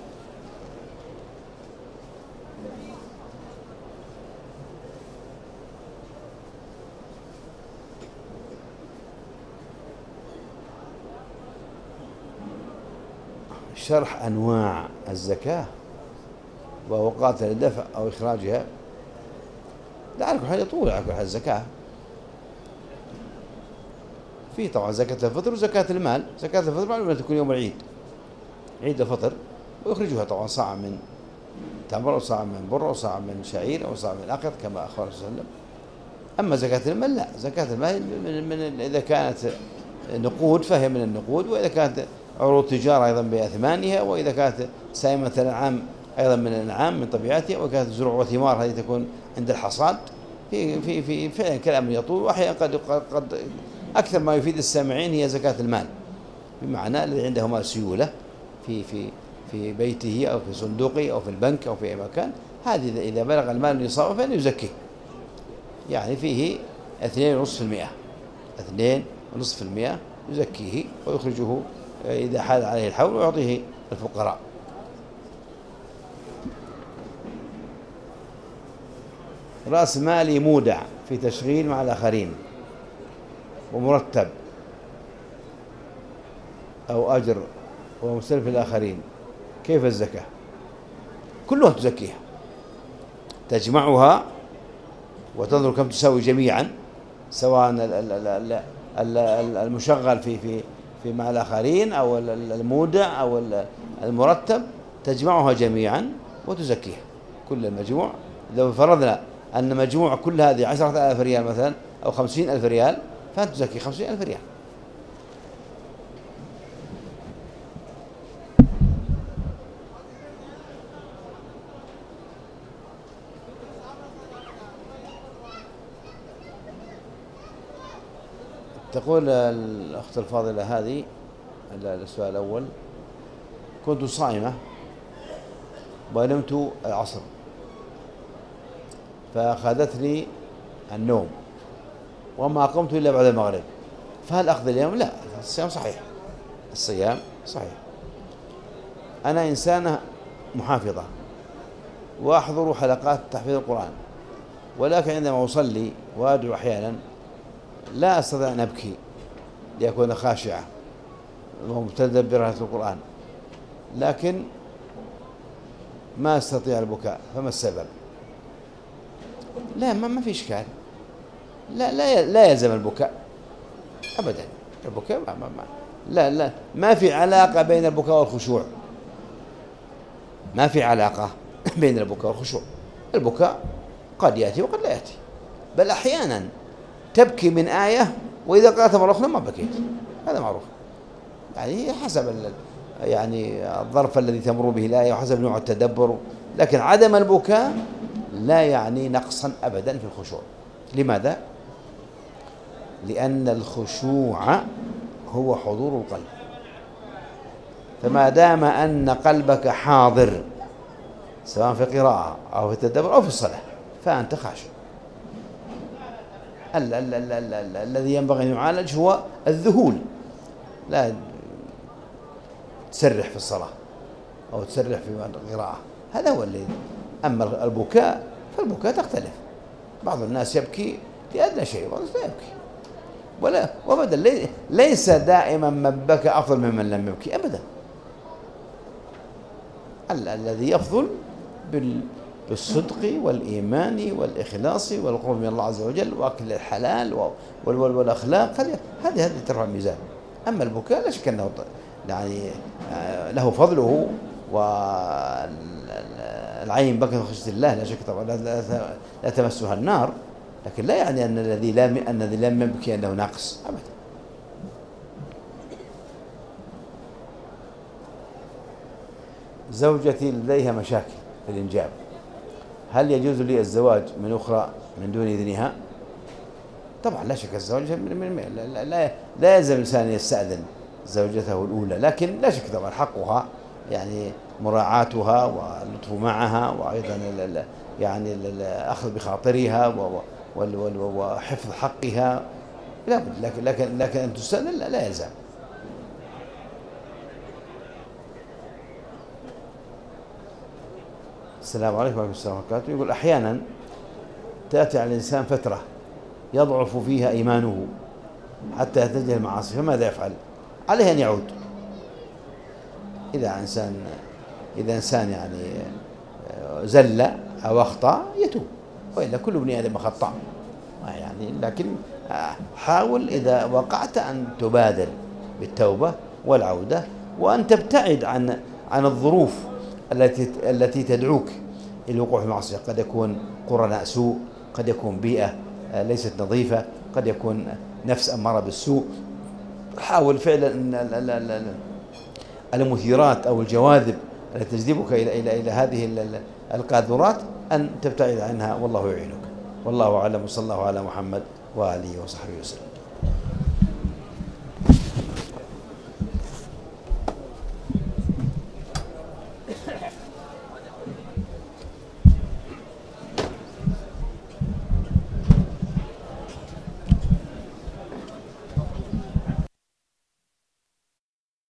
A: شرح أنواع الزكاة وأوقاتها للدفع أو إخراجها، لا على كل حال يطول على كل حال. الزكاة في طبعا زكاة الفطر وزكاة المال. زكاة الفطر معلومة أن تكون يوم العيد، عيد الفطر، ويخرجوها طبعا صاع من تمر وصاع من بر وصاع من شعير وصاع من أقط كما أخبر صلى الله عليه وسلم. أما زكاة المال لا، زكاة المال من إذا كانت نقود فهي من النقود، وإذا كانت عروض تجارة أيضا بأثمانها، وإذا كانت سائمة الأنعام أيضا من الأنعام من طبيعتها، وكانت زروع وثمار هذه تكون عند الحصاد في فعلا كلام يطول. وأحيانا قد أكثر ما يفيد السامعين هي زكاة المال، بمعنى الذي عنده مال سيولة في في في بيته أو في صندوقه أو في البنك أو في أي مكان، هذه إذا بلغ المال النصاب فإنه يزكيه، يعني فيه 2.5%، 2.5% يزكيه ويخرجه إذا حال عليه الحول ويعطيه الفقراء. رأس مالي مودع في تشغيل مع الآخرين ومرتب أو أجر ومستلف الآخرين، كيف الزكاة؟ كلها تزكيها، تجمعها وتنظر كم تساوي جميعا، سواء المشغل في مع الآخرين أو المودع أو المرتب، تجمعها جميعا وتزكيها كل المجموع. لو فرضنا أن مجموع كل هذه 10,000 ريال مثلا أو 50,000 ريال، فأنت تزكي 50,000 ريال. تقول الأخت الفاضلة هذه، السؤال الأول: كنت صائمة ونمت العصر فأخذتني النوم وما قمت إلا بعد المغرب، فهل أقضي اليوم؟ لا، الصيام صحيح، الصيام صحيح. أنا إنسانة محافظة وأحضر حلقات تحفيظ القرآن، ولكن عندما أصلي وأدعو أحيانا لا أستطيع أن أبكي لأكون خاشعة ومتدبرة في القرآن، لكن ما أستطيع البكاء، فما السبب؟ لا، ما في إشكال، لا يلزم البكاء أبدا. البكاء ما في علاقة بين البكاء والخشوع، ما في علاقة بين البكاء والخشوع. البكاء قد يأتي وقد لا يأتي، بل أحيانا تبكي من آية وإذا قرأتها مرة أخرى ما بكيت، هذا معروف. يعني حسب يعني الظرف الذي تمر به الآية وحسب نوع التدبر، لكن عدم البكاء لا يعني نقصا أبدا في الخشوع. لماذا؟ لأن الخشوع هو حضور القلب، فما دام أن قلبك حاضر سواء في قراءة أو في التدبر أو في الصلاة فأنت خاشع. الذي ينبغي أن يعالج هو الذهول، لا تسرح في الصلاة أو تسرح في القراءة، هذا هو الذي. أما البكاء فالبكاء تختلف، بعض الناس يبكي لأدنى شيء وبعض الناس لا يبكي، وأبدا ليس دائما من بكى أفضل ممن لم يبكي أبدا. الذي يفضل بالصدق والإيمان والإخلاص والقرب من الله عز وجل وأكل الحلال والأخلاق، هذه ترفع الميزان. أما البكاء لا شك أنه يعني له فضله، والعين بكت من خشية الله لا شك طبعا لا تمسها النار، لكن لا يعني أن الذي لم يبكي أنه ناقص أبدا. زوجتي لديها مشاكل في الإنجاب، هل يجوز لي الزواج من أخرى من دون إذنها؟ طبعا لا شك الزواج لا يلزم الإنسان يستأذن زوجته الأولى، لكن لا شك طبعا حقها يعني مراعاتها واللطف معها، وأيضا يعني الأخذ بخاطرها وحفظ حقها، لكن أن تستأذن لا يلزم. السلام عليكم ورحمة الله وبركاته. يقول: أحيانا تأتي على الإنسان فترة يضعف فيها إيمانه حتى يتجه المعاصي، فماذا يفعل؟ عليه أن يعود. إذا إنسان يعني زل أو أخطأ يتوب، وإلا كل ابن آدم خطاء يعني، لكن حاول إذا وقعت أن تبادر بالتوبة والعودة، وأن تبتعد عن الظروف التي تدعوك إلى الوقوع في المعصية. قد يكون قرناء سوء، قد يكون بيئة ليست نظيفة، قد يكون نفس أمارة بالسوء. حاول فعلا المثيرات أو الجواذب التي تجذبك إلى هذه القاذورات أن تبتعد عنها، والله يعينك. والله أعلم، وصلى الله على محمد وآله وصحبه وسلم.